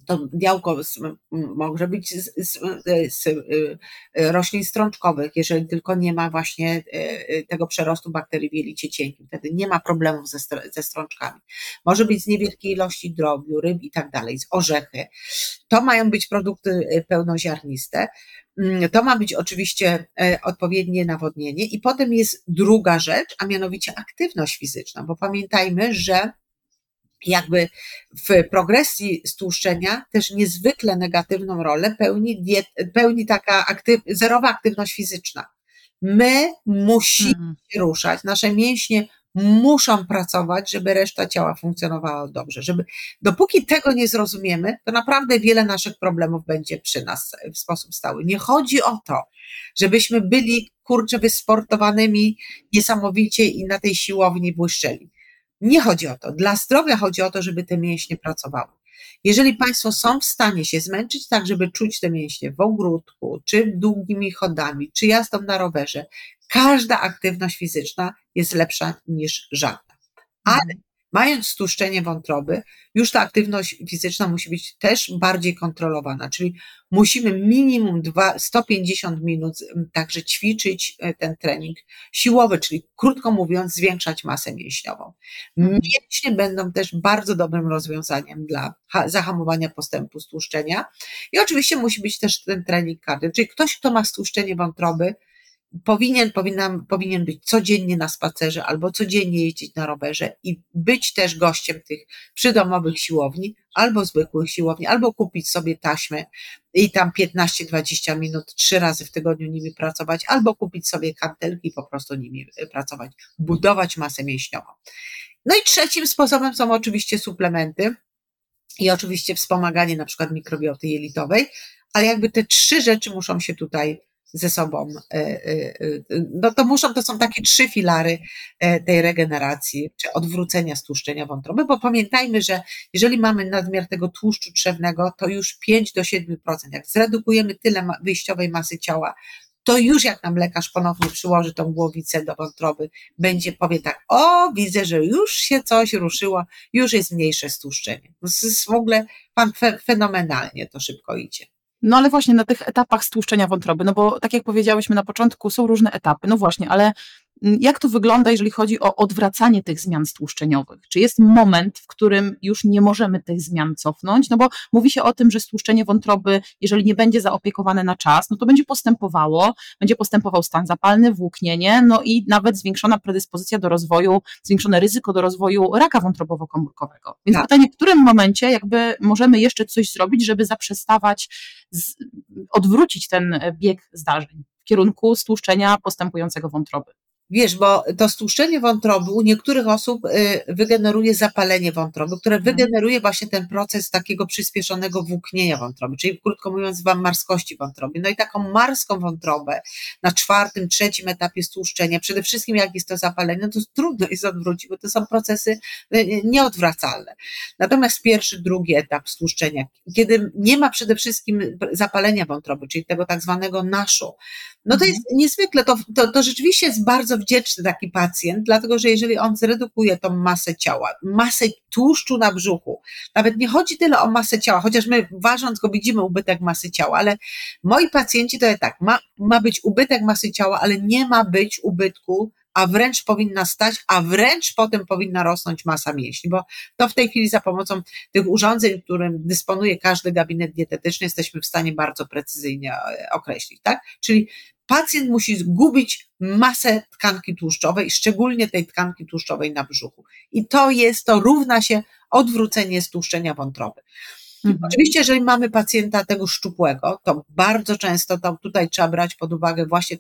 To białko może być z roślin strączkowych, jeżeli tylko nie ma właśnie tego przerostu bakterii w jelicie cienkim. Wtedy nie ma problemów ze strączkami. Może być z niewielkiej ilości drobiu, ryb i tak dalej, z orzechy. To mają być produkty pełnoziarniste. To ma być oczywiście odpowiednie nawodnienie i potem jest druga rzecz, a mianowicie aktywność fizyczna, bo pamiętajmy, że jakby w progresji stłuszczenia też niezwykle negatywną rolę pełni taka zerowa aktywność fizyczna. My musimy się ruszać, nasze mięśnie muszą pracować, żeby reszta ciała funkcjonowała dobrze. Dopóki tego nie zrozumiemy, to naprawdę wiele naszych problemów będzie przy nas w sposób stały. Nie chodzi o to, żebyśmy byli wysportowanymi niesamowicie i na tej siłowni błyszczeli. Nie chodzi o to. Dla zdrowia chodzi o to, żeby te mięśnie pracowały. Jeżeli Państwo są w stanie się zmęczyć tak, żeby czuć te mięśnie w ogródku, czy długimi chodami, czy jazdą na rowerze, każda aktywność fizyczna jest lepsza niż żadna. Ale mając stłuszczenie wątroby, już ta aktywność fizyczna musi być też bardziej kontrolowana, czyli musimy minimum 150 minut także ćwiczyć ten trening siłowy, czyli krótko mówiąc zwiększać masę mięśniową. Mięśnie będą też bardzo dobrym rozwiązaniem dla zahamowania postępu stłuszczenia i oczywiście musi być też ten trening cardio, czyli ktoś, kto ma stłuszczenie wątroby, powinien być codziennie na spacerze albo codziennie jeździć na rowerze i być też gościem tych przydomowych siłowni albo zwykłych siłowni, albo kupić sobie taśmy i tam 15-20 minut 3 razy w tygodniu nimi pracować, albo kupić sobie kantelki i po prostu nimi pracować, budować masę mięśniową. No i trzecim sposobem są oczywiście suplementy i oczywiście wspomaganie na przykład mikrobioty jelitowej, ale jakby te 3 rzeczy muszą się tutaj ze sobą, no to są takie 3 filary tej regeneracji, czy odwrócenia stłuszczenia wątroby, bo pamiętajmy, że jeżeli mamy nadmiar tego tłuszczu trzewnego, to już 5-7%, jak zredukujemy tyle wyjściowej masy ciała, to już jak nam lekarz ponownie przyłoży tą głowicę do wątroby, powie tak, widzę, że już się coś ruszyło, już jest mniejsze stłuszczenie. To jest w ogóle fenomenalnie to szybko idzie. No ale właśnie na tych etapach stłuszczenia wątroby, no bo tak jak powiedziałyśmy na początku, są różne etapy, no właśnie, ale jak to wygląda, jeżeli chodzi o odwracanie tych zmian stłuszczeniowych? Czy jest moment, w którym już nie możemy tych zmian cofnąć? No bo mówi się o tym, że stłuszczenie wątroby, jeżeli nie będzie zaopiekowane na czas, no to będzie postępował stan zapalny, włóknienie, no i nawet zwiększona predyspozycja do rozwoju, zwiększone ryzyko do rozwoju raka wątrobowo-komórkowego. Więc pytanie, w którym momencie jakby możemy jeszcze coś zrobić, żeby zaprzestawać, odwrócić ten bieg zdarzeń w kierunku stłuszczenia postępującego wątroby? Wiesz, bo to stłuszczenie wątroby u niektórych osób wygeneruje zapalenie wątroby, które wygeneruje właśnie ten proces takiego przyspieszonego włóknienia wątroby, czyli krótko mówiąc marskości wątroby. No i taką marską wątrobę na 4., 3. etapie stłuszczenia, przede wszystkim jak jest to zapalenie, no to trudno jest odwrócić, bo to są procesy nieodwracalne. Natomiast 1., 2. etap stłuszczenia, kiedy nie ma przede wszystkim zapalenia wątroby, czyli tego tak zwanego naszu, no to jest niezwykle, to rzeczywiście jest bardzo wdzięczny taki pacjent, dlatego że jeżeli on zredukuje tą masę ciała, masę tłuszczu na brzuchu, nawet nie chodzi tyle o masę ciała, chociaż my ważąc go widzimy ubytek masy ciała, ale moi pacjenci to jest tak, ma być ubytek masy ciała, ale nie ma być ubytku, a wręcz powinna stać, a wręcz potem powinna rosnąć masa mięśni, bo to w tej chwili za pomocą tych urządzeń, którym dysponuje każdy gabinet dietetyczny, jesteśmy w stanie bardzo precyzyjnie określić, tak? Czyli pacjent musi zgubić masę tkanki tłuszczowej, szczególnie tej tkanki tłuszczowej na brzuchu. I to równa się odwrócenie stłuszczenia wątroby. Oczywiście, jeżeli mamy pacjenta tego szczupłego, to bardzo często tutaj trzeba brać pod uwagę właśnie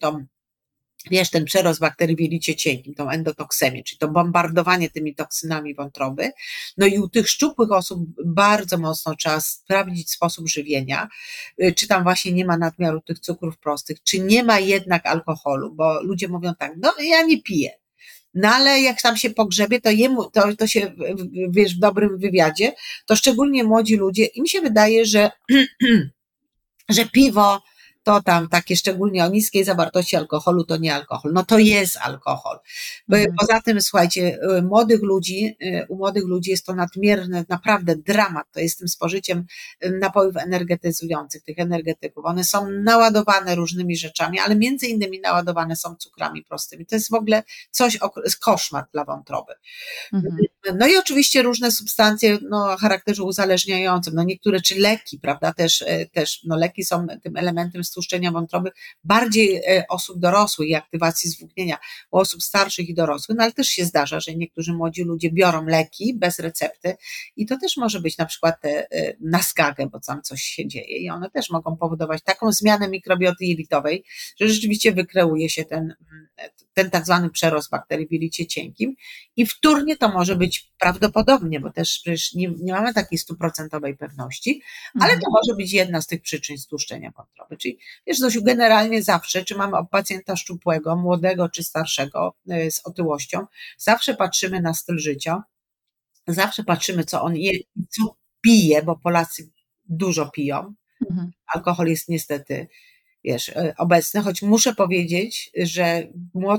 ten przerost bakterii w jelicie cienkim, tą endotoksemię, czyli to bombardowanie tymi toksynami wątroby. No i u tych szczupłych osób bardzo mocno trzeba sprawdzić sposób żywienia, czy tam właśnie nie ma nadmiaru tych cukrów prostych, czy nie ma jednak alkoholu, bo ludzie mówią tak, no ja nie piję. No ale jak tam się pogrzebie, to się, wiesz, w dobrym wywiadzie, to szczególnie młodzi ludzie, im się wydaje, że piwo to tam takie szczególnie o niskiej zawartości alkoholu, to nie alkohol. No to jest alkohol. Poza tym, słuchajcie, u młodych ludzi jest to nadmierny, naprawdę dramat, to jest tym spożyciem napojów energetyzujących, tych energetyków. One są naładowane różnymi rzeczami, ale między innymi naładowane są cukrami prostymi. To jest w ogóle koszmar dla wątroby. No i oczywiście różne substancje o charakterze uzależniającym, niektóre, czy leki, prawda, też leki są tym elementem stłuszczenia wątroby bardziej osób dorosłych i aktywacji zwłóknienia u osób starszych i dorosłych, ale też się zdarza, że niektórzy młodzi ludzie biorą leki bez recepty i to też może być na przykład na skagę, bo tam coś się dzieje i one też mogą powodować taką zmianę mikrobioty jelitowej, że rzeczywiście wykreuje się ten tak zwany przerost bakterii w jelicie cienkim i wtórnie to może być prawdopodobnie, bo też przecież nie mamy takiej 100% pewności, ale to może być jedna z tych przyczyn stłuszczenia wątroby. Czyli wiesz, Zosiu, generalnie zawsze, czy mamy pacjenta szczupłego, młodego czy starszego z otyłością, zawsze patrzymy na styl życia, zawsze patrzymy, co on je, co pije, bo Polacy dużo piją. Alkohol jest niestety, wiesz, obecny, choć muszę powiedzieć, że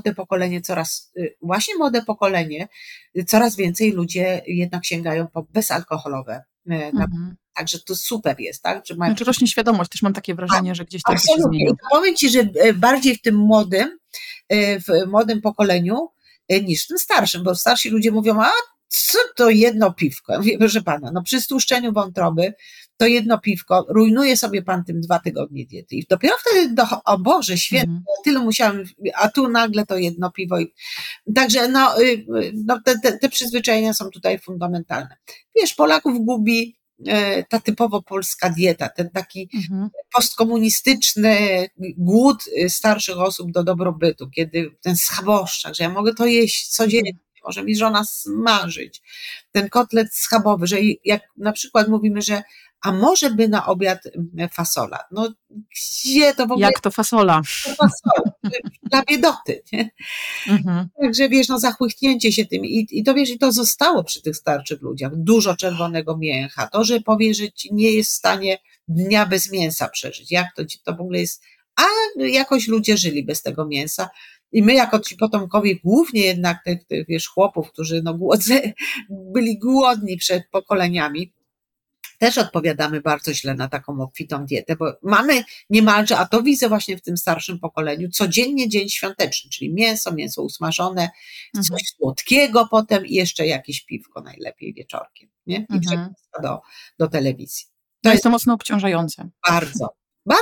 coraz więcej ludzie jednak sięgają po bezalkoholowe. Także to super jest, tak? Znaczy rośnie świadomość, też mam takie wrażenie, że gdzieś tam to się zmienia. Powiem Ci, że bardziej w tym młodym pokoleniu niż w tym starszym, bo starsi ludzie mówią, a co to jedno piwko? Ja mówię, proszę pana, przy stłuszczeniu wątroby to jedno piwko, rujnuje sobie pan tym 2 tygodnie diety. I dopiero wtedy, o Boże święty, tyle musiałam, a tu nagle to jedno piwo. Także te przyzwyczajenia są tutaj fundamentalne. Wiesz, Polaków gubi ta typowo polska dieta, ten taki postkomunistyczny głód starszych osób do dobrobytu, kiedy ten schaboszczak, że ja mogę to jeść codziennie, może mi żona smażyć, ten kotlet schabowy, że jak na przykład mówimy, że a może by na obiad fasola. Gdzie to w ogóle? Jak to fasola? Fasola, dla biedoty, nie? Także wiesz, zachłyśnięcie się tym i to wiesz, i to zostało przy tych starszych ludziach. Dużo czerwonego mięcha, to, że powie, że nie jest w stanie dnia bez mięsa przeżyć. Jak to w ogóle jest? A jakoś ludzie żyli bez tego mięsa. I my jako ci potomkowie, głównie jednak tych wiesz, chłopów, którzy byli głodni przed pokoleniami, też odpowiadamy bardzo źle na taką obfitą dietę, bo mamy niemalże, a to widzę właśnie w tym starszym pokoleniu, codziennie dzień świąteczny, czyli mięso usmażone, coś słodkiego potem i jeszcze jakieś piwko najlepiej wieczorkiem, nie? I przekaz do telewizji. To jest to mocno obciążające. Bardzo.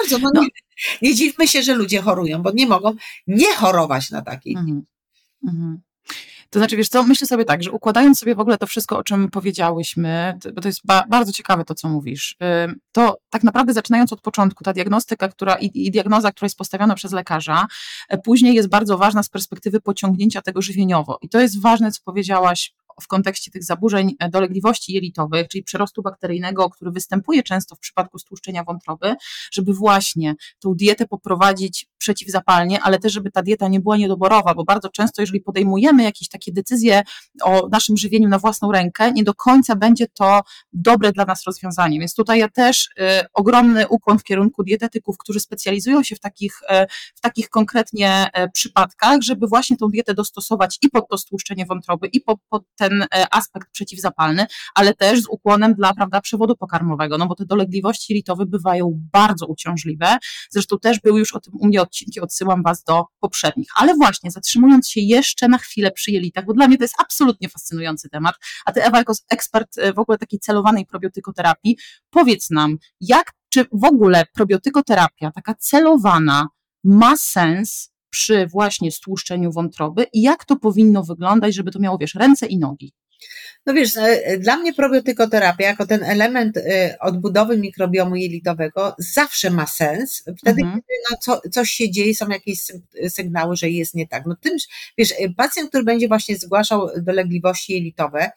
Nie dziwmy się, że ludzie chorują, bo nie mogą nie chorować na takiej diecie. To znaczy, wiesz co, myślę sobie tak, że układając sobie w ogóle to wszystko, o czym powiedziałyśmy, bo to jest bardzo ciekawe to, co mówisz, to tak naprawdę zaczynając od początku, ta diagnostyka, i diagnoza, która jest postawiona przez lekarza, później jest bardzo ważna z perspektywy pociągnięcia tego żywieniowo. I to jest ważne, co powiedziałaś w kontekście tych zaburzeń dolegliwości jelitowych, czyli przerostu bakteryjnego, który występuje często w przypadku stłuszczenia wątroby, żeby właśnie tą dietę poprowadzić przeciwzapalnie, ale też żeby ta dieta nie była niedoborowa, bo bardzo często, jeżeli podejmujemy jakieś takie decyzje o naszym żywieniu na własną rękę, nie do końca będzie to dobre dla nas rozwiązanie. Więc tutaj ja też ogromny ukłon w kierunku dietetyków, którzy specjalizują się w takich konkretnie przypadkach, żeby właśnie tą dietę dostosować i pod to stłuszczenie wątroby, i pod ten aspekt przeciwzapalny, ale też z ukłonem dla, prawda, przewodu pokarmowego, bo te dolegliwości jelitowe bywają bardzo uciążliwe. Zresztą też były już o tym u mnie odcinki, odsyłam Was do poprzednich. Ale właśnie, zatrzymując się jeszcze na chwilę przy jelitach, bo dla mnie to jest absolutnie fascynujący temat, a Ty, Ewa, jako ekspert w ogóle takiej celowanej probiotykoterapii, powiedz nam, czy w ogóle probiotykoterapia, taka celowana, ma sens przy właśnie stłuszczeniu wątroby i jak to powinno wyglądać, żeby to miało, wiesz, ręce i nogi? No wiesz, dla mnie probiotykoterapia jako ten element odbudowy mikrobiomu jelitowego zawsze ma sens, wtedy kiedy coś się dzieje, są jakieś sygnały, że jest nie tak. Wiesz, pacjent, który będzie właśnie zgłaszał dolegliwości jelitowe,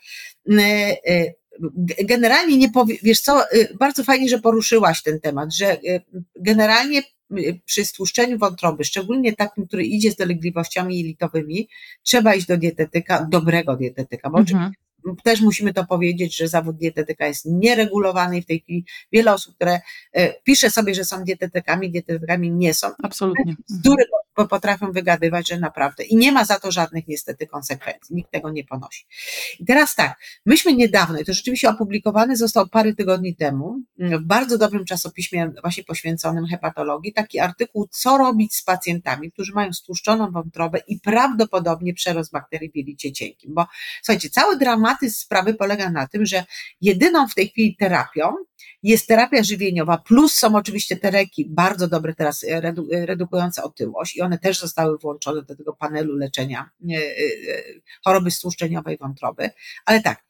generalnie nie powie, wiesz co, bardzo fajnie, że poruszyłaś ten temat, że generalnie przy stłuszczeniu wątroby, szczególnie takim, który idzie z dolegliwościami jelitowymi, trzeba iść do dietetyka, dobrego dietetyka, bo oczywiście też musimy to powiedzieć, że zawód dietetyka jest nieregulowany i w tej chwili wiele osób, które pisze sobie, że są dietetykami nie są. Absolutnie. Bzdury potrafią wygadywać, że naprawdę. I nie ma za to żadnych niestety konsekwencji. Nikt tego nie ponosi. I teraz tak, myśmy niedawno, i to rzeczywiście opublikowany został parę tygodni temu, w bardzo dobrym czasopiśmie właśnie poświęconym hepatologii, taki artykuł, co robić z pacjentami, którzy mają stłuszczoną wątrobę i prawdopodobnie przerost bakterii w jelicie cienkim. Bo słuchajcie, cały dramatyzm sprawy polega na tym, że jedyną w tej chwili terapią jest terapia żywieniowa, plus są oczywiście te leki bardzo dobre teraz redukujące otyłość i one też zostały włączone do tego panelu leczenia choroby stłuszczeniowej wątroby, ale tak,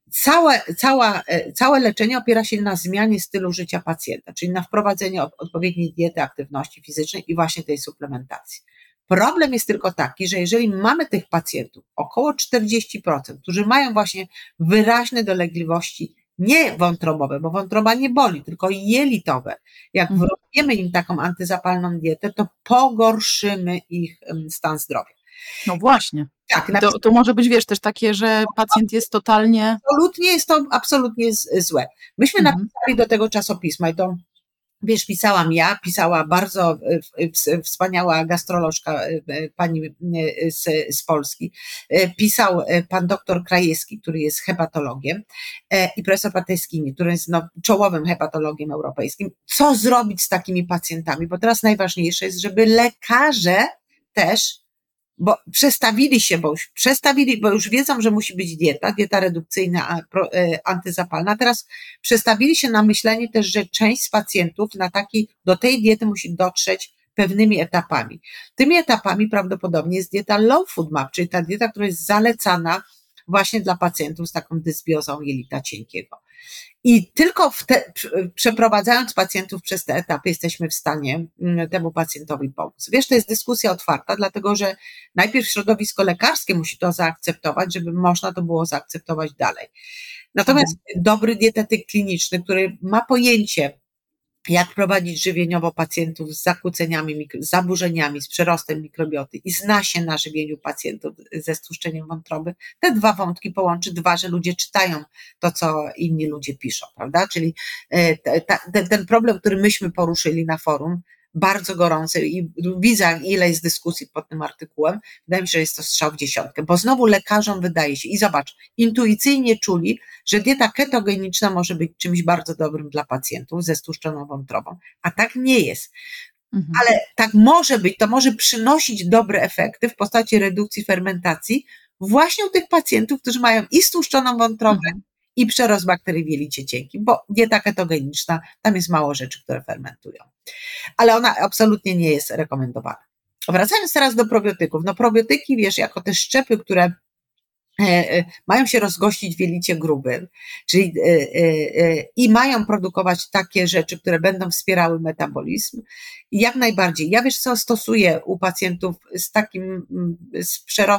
całe leczenie opiera się na zmianie stylu życia pacjenta, czyli na wprowadzeniu odpowiedniej diety, aktywności fizycznej i właśnie tej suplementacji. Problem jest tylko taki, że jeżeli mamy tych pacjentów, około 40%, którzy mają właśnie wyraźne dolegliwości nie wątrobowe, bo wątroba nie boli, tylko jelitowe. Jak wrobimy im taką antyzapalną dietę, to pogorszymy ich stan zdrowia. No właśnie. Tak, to może być, wiesz, też takie, że pacjent jest totalnie... Jest to absolutnie złe. Myśmy napisali do tego czasopisma i to, wiesz, pisała bardzo wspaniała gastrolożka, pani z Polski, pisał pan doktor Krajewski, który jest hepatologiem i profesor Pateskini, który jest czołowym hepatologiem europejskim. Co zrobić z takimi pacjentami? Bo teraz najważniejsze jest, żeby lekarze też bo już wiedzą, że musi być dieta redukcyjna, antyzapalna. Teraz przestawili się na myślenie też, że część z pacjentów do tej diety musi dotrzeć pewnymi etapami. Tymi etapami prawdopodobnie jest dieta low food map, czyli ta dieta, która jest zalecana właśnie dla pacjentów z taką dysbiozą jelita cienkiego. I tylko przeprowadzając pacjentów przez te etapy jesteśmy w stanie temu pacjentowi pomóc. Wiesz, to jest dyskusja otwarta, dlatego że najpierw środowisko lekarskie musi to zaakceptować, żeby można to było zaakceptować dalej. Natomiast dobry dietetyk kliniczny, który ma pojęcie, jak prowadzić żywieniowo pacjentów z zakłóceniami, zaburzeniami, z przerostem mikrobioty i zna się na żywieniu pacjentów ze stłuszczeniem wątroby, te dwa wątki połączy, że ludzie czytają to, co inni ludzie piszą, prawda? Czyli ten problem, który myśmy poruszyli na forum, bardzo gorący i widzę, ile jest dyskusji pod tym artykułem, wydaje mi się, że jest to strzał w dziesiątkę, bo znowu lekarzom wydaje się, i zobacz, intuicyjnie czuli, że dieta ketogeniczna może być czymś bardzo dobrym dla pacjentów ze stłuszczoną wątrobą, a tak nie jest. Ale tak może być, to może przynosić dobre efekty w postaci redukcji fermentacji właśnie u tych pacjentów, którzy mają i stłuszczoną wątrobę, i przerost bakterii w jelicie cienkim, bo dieta ketogeniczna, tam jest mało rzeczy, które fermentują. Ale ona absolutnie nie jest rekomendowana. Wracając teraz do probiotyków. No probiotyki, wiesz, jako te szczepy, które mają się rozgościć w jelicie grubym, czyli i mają produkować takie rzeczy, które będą wspierały metabolizm. I jak najbardziej. Ja wiesz co, stosuję u pacjentów z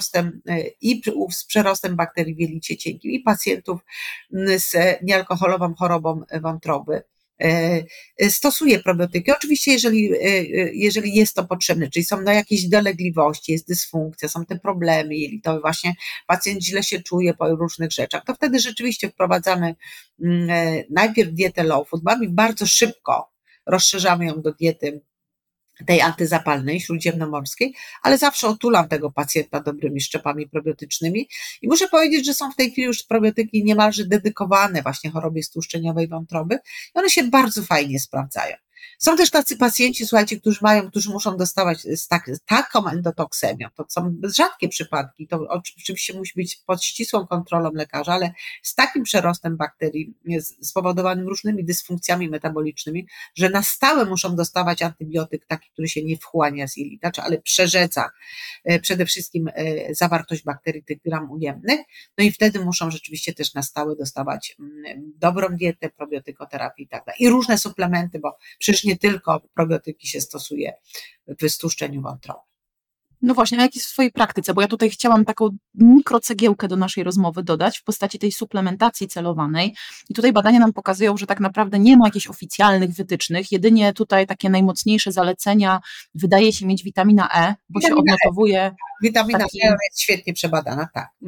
przerostem bakterii w jelicie cienkim i pacjentów z niealkoholową chorobą wątroby. Stosuje probiotyki. Oczywiście, jeżeli jest to potrzebne, czyli są jakieś dolegliwości, jest dysfunkcja, są te problemy jelitowe, właśnie pacjent źle się czuje po różnych rzeczach, to wtedy rzeczywiście wprowadzamy najpierw dietę low food, i bardzo szybko rozszerzamy ją do diety tej antyzapalnej, śródziemnomorskiej, ale zawsze otulam tego pacjenta dobrymi szczepami probiotycznymi i muszę powiedzieć, że są w tej chwili już probiotyki niemalże dedykowane właśnie chorobie stłuszczeniowej wątroby i one się bardzo fajnie sprawdzają. Są też tacy pacjenci, słuchajcie, którzy muszą dostawać z taką endotoksemią. To są rzadkie przypadki, to oczywiście musi być pod ścisłą kontrolą lekarza, ale z takim przerostem bakterii spowodowanym różnymi dysfunkcjami metabolicznymi, że na stałe muszą dostawać antybiotyk taki, który się nie wchłania z jelita, ale przerzedza przede wszystkim zawartość bakterii tych gram ujemnych, no i wtedy muszą rzeczywiście też na stałe dostawać dobrą dietę, probiotykoterapię i tak dalej. I różne suplementy, bo przecież nie tylko probiotyki się stosuje w stłuszczeniu wątroby. No właśnie, a jak jest w swojej praktyce? Bo ja tutaj chciałam taką mikrocegiełkę do naszej rozmowy dodać w postaci tej suplementacji celowanej i tutaj badania nam pokazują, że tak naprawdę nie ma jakichś oficjalnych wytycznych, jedynie tutaj takie najmocniejsze zalecenia wydaje się mieć witamina E, bo się odnotowuje... Witamina E jest świetnie przebadana, tak.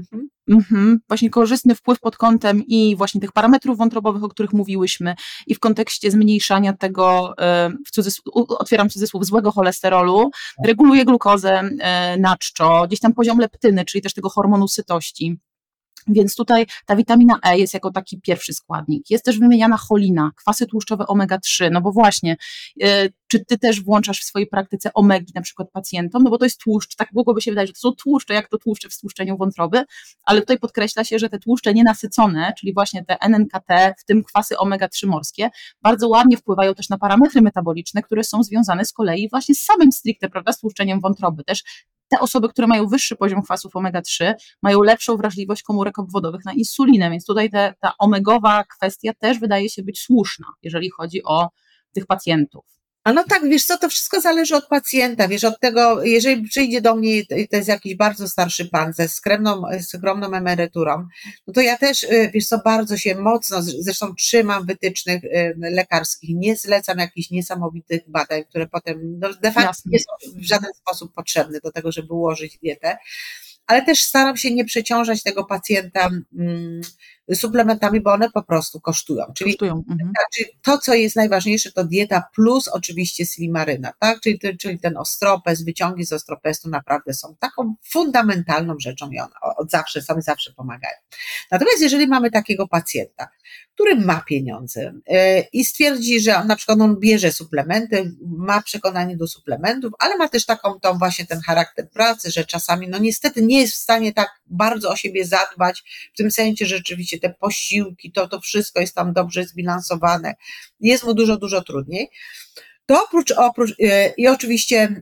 Właśnie korzystny wpływ pod kątem i właśnie tych parametrów wątrobowych, o których mówiłyśmy, i w kontekście zmniejszania tego, otwieram cudzysłów, złego cholesterolu, reguluje glukozę na czczo, gdzieś tam poziom leptyny, czyli też tego hormonu sytości. Więc tutaj ta witamina E jest jako taki pierwszy składnik. Jest też wymieniana cholina, kwasy tłuszczowe omega-3, no bo właśnie, czy ty też włączasz w swojej praktyce omegi na przykład pacjentom, no bo to jest tłuszcz, tak mogłoby się wydać, że to są tłuszcze, jak to tłuszcze w stłuszczeniu wątroby, ale tutaj podkreśla się, że te tłuszcze nienasycone, czyli właśnie te NNKT, w tym kwasy omega-3 morskie, bardzo ładnie wpływają też na parametry metaboliczne, które są związane z kolei właśnie z samym stricte, prawda, stłuszczeniem wątroby. Też te osoby, które mają wyższy poziom kwasów omega-3, mają lepszą wrażliwość komórek obwodowych na insulinę, więc tutaj ta omegowa kwestia też wydaje się być słuszna, jeżeli chodzi o tych pacjentów. A no tak, wiesz co, to wszystko zależy od pacjenta, wiesz, od tego, jeżeli przyjdzie do mnie, to jest jakiś bardzo starszy pan ze skromną emeryturą, no to ja też, wiesz co, bardzo się mocno, zresztą trzymam wytycznych lekarskich, nie zlecam jakichś niesamowitych badań, które potem no, de facto nie są w żaden sposób potrzebne do tego, żeby ułożyć dietę, ale też staram się nie przeciążać tego pacjenta suplementami, bo one po prostu kosztują. Czyli to, co jest najważniejsze, to dieta plus oczywiście slimaryna, tak? Czyli ten ostropes, wyciągi z ostropestu naprawdę są taką fundamentalną rzeczą i one od zawsze, same zawsze pomagają. Natomiast jeżeli mamy takiego pacjenta, który ma pieniądze i stwierdzi, że na przykład on bierze suplementy, ma przekonanie do suplementów, ale ma też tą właśnie ten charakter pracy, że czasami no niestety nie jest w stanie tak bardzo o siebie zadbać, w tym sensie, że rzeczywiście te posiłki, to wszystko jest tam dobrze zbilansowane, jest mu dużo trudniej. To oprócz i oczywiście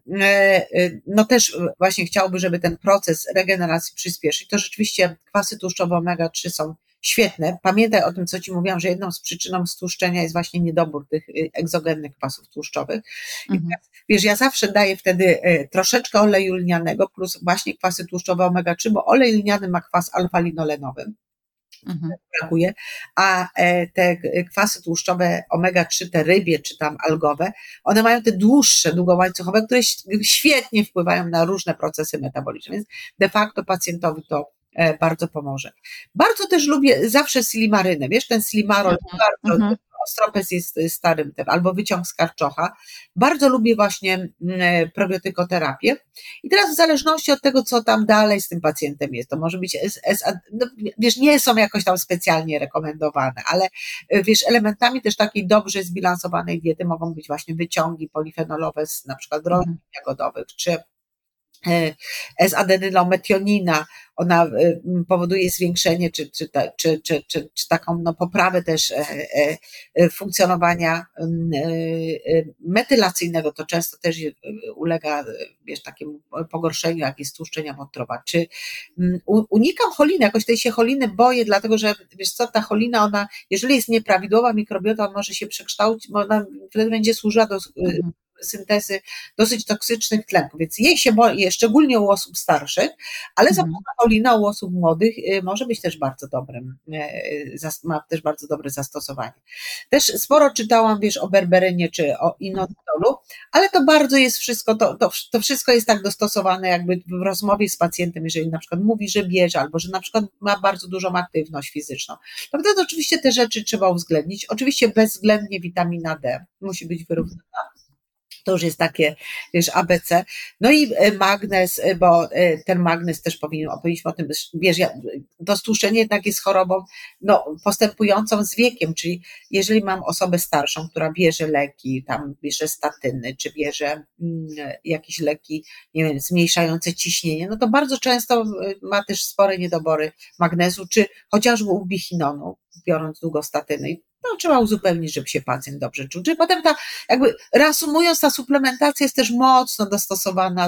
no też właśnie chciałby, żeby ten proces regeneracji przyspieszyć, to rzeczywiście kwasy tłuszczowe omega-3 są świetne. Pamiętaj o tym, co ci mówiłam, że jedną z przyczyną stłuszczenia jest właśnie niedobór tych egzogennych kwasów tłuszczowych. I wiesz, ja zawsze daję wtedy troszeczkę oleju lnianego plus właśnie kwasy tłuszczowe omega-3, bo olej lniany ma kwas alfa-linolenowy. Brakuje, a te kwasy tłuszczowe omega-3, te rybie czy tam algowe, one mają te dłuższe, długołańcuchowe, które świetnie wpływają na różne procesy metaboliczne, więc de facto pacjentowi to bardzo pomoże. Bardzo też lubię zawsze slimarynę, wiesz, ten slimarol, bardzo ostropes jest starym, albo wyciąg z karczocha. Bardzo lubię właśnie probiotykoterapię. I teraz w zależności od tego, co tam dalej z tym pacjentem jest, to może być no, wiesz, nie są jakoś tam specjalnie rekomendowane, ale wiesz, elementami też takiej dobrze zbilansowanej diety mogą być właśnie wyciągi polifenolowe z na przykład roślin jagodowych, czy S-adenylometionina, ona powoduje zwiększenie czy taką no, poprawę też funkcjonowania metylacyjnego, to często też ulega wiesz, takiemu pogorszeniu, jak jest tłuszczenia wątroba. Czy unikam choliny, jakoś tej się choliny boję, dlatego że wiesz co, ta cholina, ona, jeżeli jest nieprawidłowa mikrobiota, może się przekształcić, ona wtedy będzie służyła do syntezy dosyć toksycznych tlenków, więc jej się boję, szczególnie u osób starszych, ale cholina u osób młodych może być też bardzo dobrym, ma też bardzo dobre zastosowanie. Też sporo czytałam, wiesz, o berberynie czy o inositolu, ale to bardzo jest wszystko, to wszystko jest tak dostosowane jakby w rozmowie z pacjentem, jeżeli na przykład mówi, że bierze, albo że na przykład ma bardzo dużą aktywność fizyczną. To wtedy oczywiście te rzeczy trzeba uwzględnić. Oczywiście bezwzględnie witamina D musi być wyrównana. To już jest takie, wiesz, ABC. No i magnez, bo ten magnez też powinniśmy o tym, wiesz, to stłuszczenie jednak jest chorobą no, postępującą z wiekiem, czyli jeżeli mam osobę starszą, która bierze leki, tam bierze statyny, czy bierze jakieś leki, nie wiem, zmniejszające ciśnienie, no to bardzo często ma też spore niedobory magnezu, czy chociażby ubichinonu, biorąc długo statyny. No, trzeba uzupełnić, żeby się pacjent dobrze czuł. Czyli potem ta, jakby reasumując, ta suplementacja jest też mocno dostosowana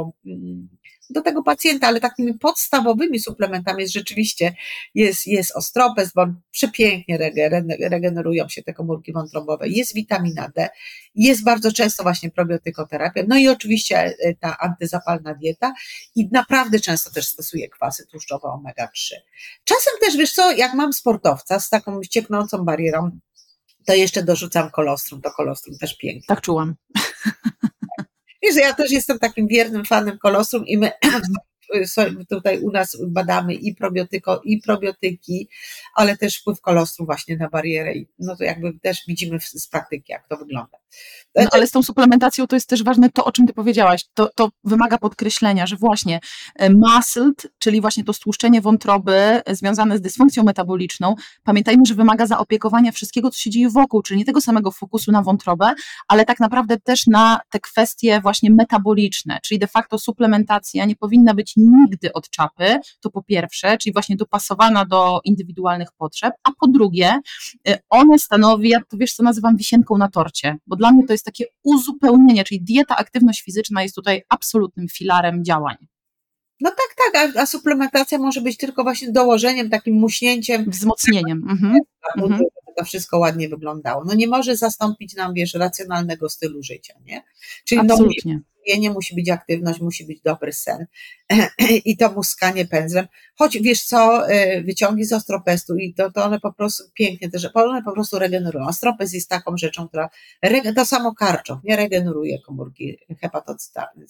do tego pacjenta, ale takimi podstawowymi suplementami jest rzeczywiście jest ostropes, bo przepięknie regenerują się te komórki wątrobowe, jest witamina D, jest bardzo często właśnie probiotykoterapia, no i oczywiście ta antyzapalna dieta i naprawdę często też stosuję kwasy tłuszczowe omega-3. Czasem też, wiesz co, jak mam sportowca z taką cieknącą barierą, to jeszcze dorzucam kolostrum, to kolostrum też pięknie. Tak czułam. Wiesz, ja też jestem takim wiernym fanem kolostrum i my tutaj u nas badamy i probiotyki, ale też wpływ kolostrum właśnie na barierę. No to jakby też widzimy z praktyki, jak to wygląda. No, ale z tą suplementacją to jest też ważne to, o czym ty powiedziałaś. To wymaga podkreślenia, że właśnie MUSCLed, czyli właśnie to stłuszczenie wątroby związane z dysfunkcją metaboliczną, pamiętajmy, że wymaga zaopiekowania wszystkiego, co się dzieje wokół, czyli nie tego samego fokusu na wątrobę, ale tak naprawdę też na te kwestie właśnie metaboliczne, czyli de facto suplementacja nie powinna być nigdy od czapy, to po pierwsze, czyli właśnie dopasowana do indywidualnych potrzeb, a po drugie, one stanowi, ja to wiesz co nazywam wisienką na torcie, bo dla mnie to jest takie uzupełnienie, czyli dieta, aktywność fizyczna jest tutaj absolutnym filarem działań. No tak, a suplementacja może być tylko właśnie dołożeniem, takim muśnięciem. Wzmocnieniem. Żeby to wszystko ładnie wyglądało. No nie może zastąpić nam, racjonalnego stylu życia, nie? Czyli absolutnie. Nie musi być aktywność, musi być dobry sen i to muskanie pędzlem. Choć wiesz co, wyciągi z ostropestu i to one po prostu pięknie, one po prostu regenerują. Ostropes jest taką rzeczą, która to samo karczoch, nie regeneruje komórki hepatocytarne.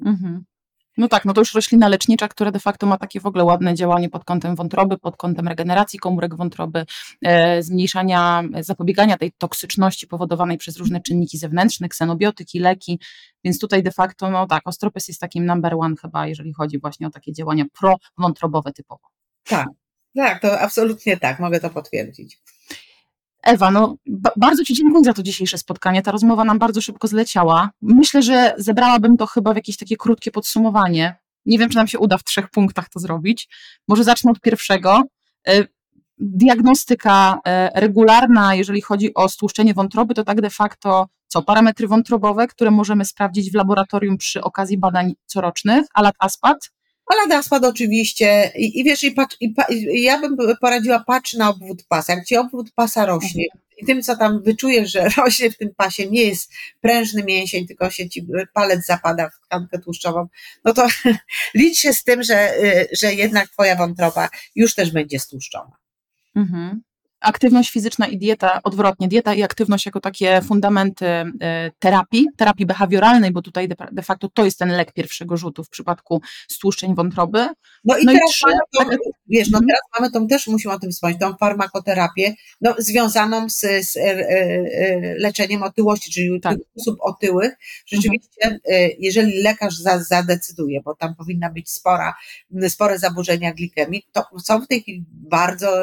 No tak, no to już roślina lecznicza, która de facto ma takie w ogóle ładne działanie pod kątem wątroby, pod kątem regeneracji komórek wątroby, zmniejszania, zapobiegania tej toksyczności powodowanej przez różne czynniki zewnętrzne, ksenobiotyki, leki, więc tutaj de facto, no tak, ostropes jest takim number one chyba, jeżeli chodzi właśnie o takie działania prowątrobowe typowo. Tak, to absolutnie tak, mogę to potwierdzić. Ewa, no bardzo Ci dziękuję za to dzisiejsze spotkanie, ta rozmowa nam bardzo szybko zleciała. Myślę, że zebrałabym to chyba w jakieś takie krótkie podsumowanie. Nie wiem, czy nam się uda w 3 punktach to zrobić. Może zacznę od pierwszego. Diagnostyka regularna, jeżeli chodzi o stłuszczenie wątroby, to tak de facto parametry wątrobowe, które możemy sprawdzić w laboratorium przy okazji badań corocznych, ALAT-ASPAT. ALAT-ASPAT oczywiście i wiesz, ja bym poradziła, patrz na obwód pasa. Jak ci obwód pasa rośnie i tym, co tam wyczujesz, że rośnie w tym pasie, nie jest prężny mięsień, tylko się ci palec zapada w tkankę tłuszczową, no to licz się z tym, że jednak twoja wątroba już też będzie stłuszczona. Aktywność fizyczna i dieta, odwrotnie, dieta i aktywność jako takie fundamenty terapii behawioralnej, bo tutaj de facto to jest ten lek pierwszego rzutu w przypadku stłuszczeń wątroby. No i teraz teraz mamy tą, też musimy o tym wspomnieć, tą farmakoterapię, związaną z leczeniem otyłości, czyli osób otyłych. Rzeczywiście, jeżeli lekarz zadecyduje, bo tam powinna być spore zaburzenia glikemii, to są w tej chwili bardzo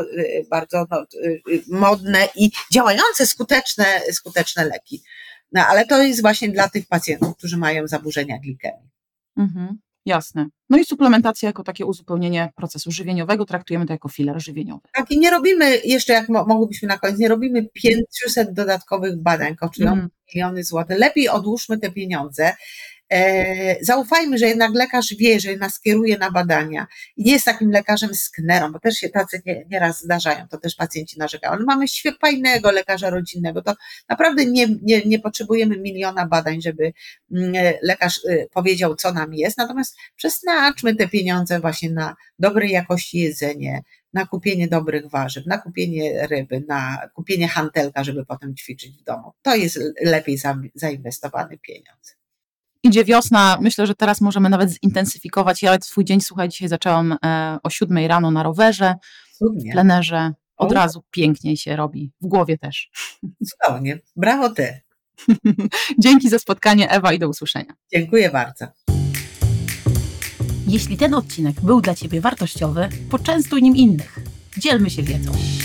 modne i działające skuteczne leki. No, ale to jest właśnie dla tych pacjentów, którzy mają zaburzenia glikemii. Jasne. No i suplementacja jako takie uzupełnienie procesu żywieniowego, traktujemy to jako filar żywieniowy. Tak, i nie robimy jeszcze, jak mogłybyśmy na koniec, nie robimy 500 dodatkowych badań kosztujących miliony złotych. Lepiej odłóżmy te pieniądze. Zaufajmy, że jednak lekarz wie, że nas kieruje na badania i nie jest takim lekarzem sknerą, bo też się tacy nieraz zdarzają, to też pacjenci narzekają, ale mamy fajnego lekarza rodzinnego, to naprawdę nie potrzebujemy miliona badań, żeby lekarz powiedział, co nam jest, natomiast przeznaczmy te pieniądze właśnie na dobrej jakości jedzenie, na kupienie dobrych warzyw, na kupienie ryby, na kupienie hantelka, żeby potem ćwiczyć w domu. To jest lepiej zainwestowany pieniądz. Idzie wiosna, myślę, że teraz możemy nawet zintensyfikować. Ja swój dzień, słuchaj, dzisiaj zaczęłam o 7 rano na rowerze, w plenerze. Od razu piękniej się robi, w głowie też. Cudownie, brawo ty. Dzięki za spotkanie, Ewa, i do usłyszenia. Dziękuję bardzo. Jeśli ten odcinek był dla Ciebie wartościowy, poczęstuj nim innych. Dzielmy się wiedzą.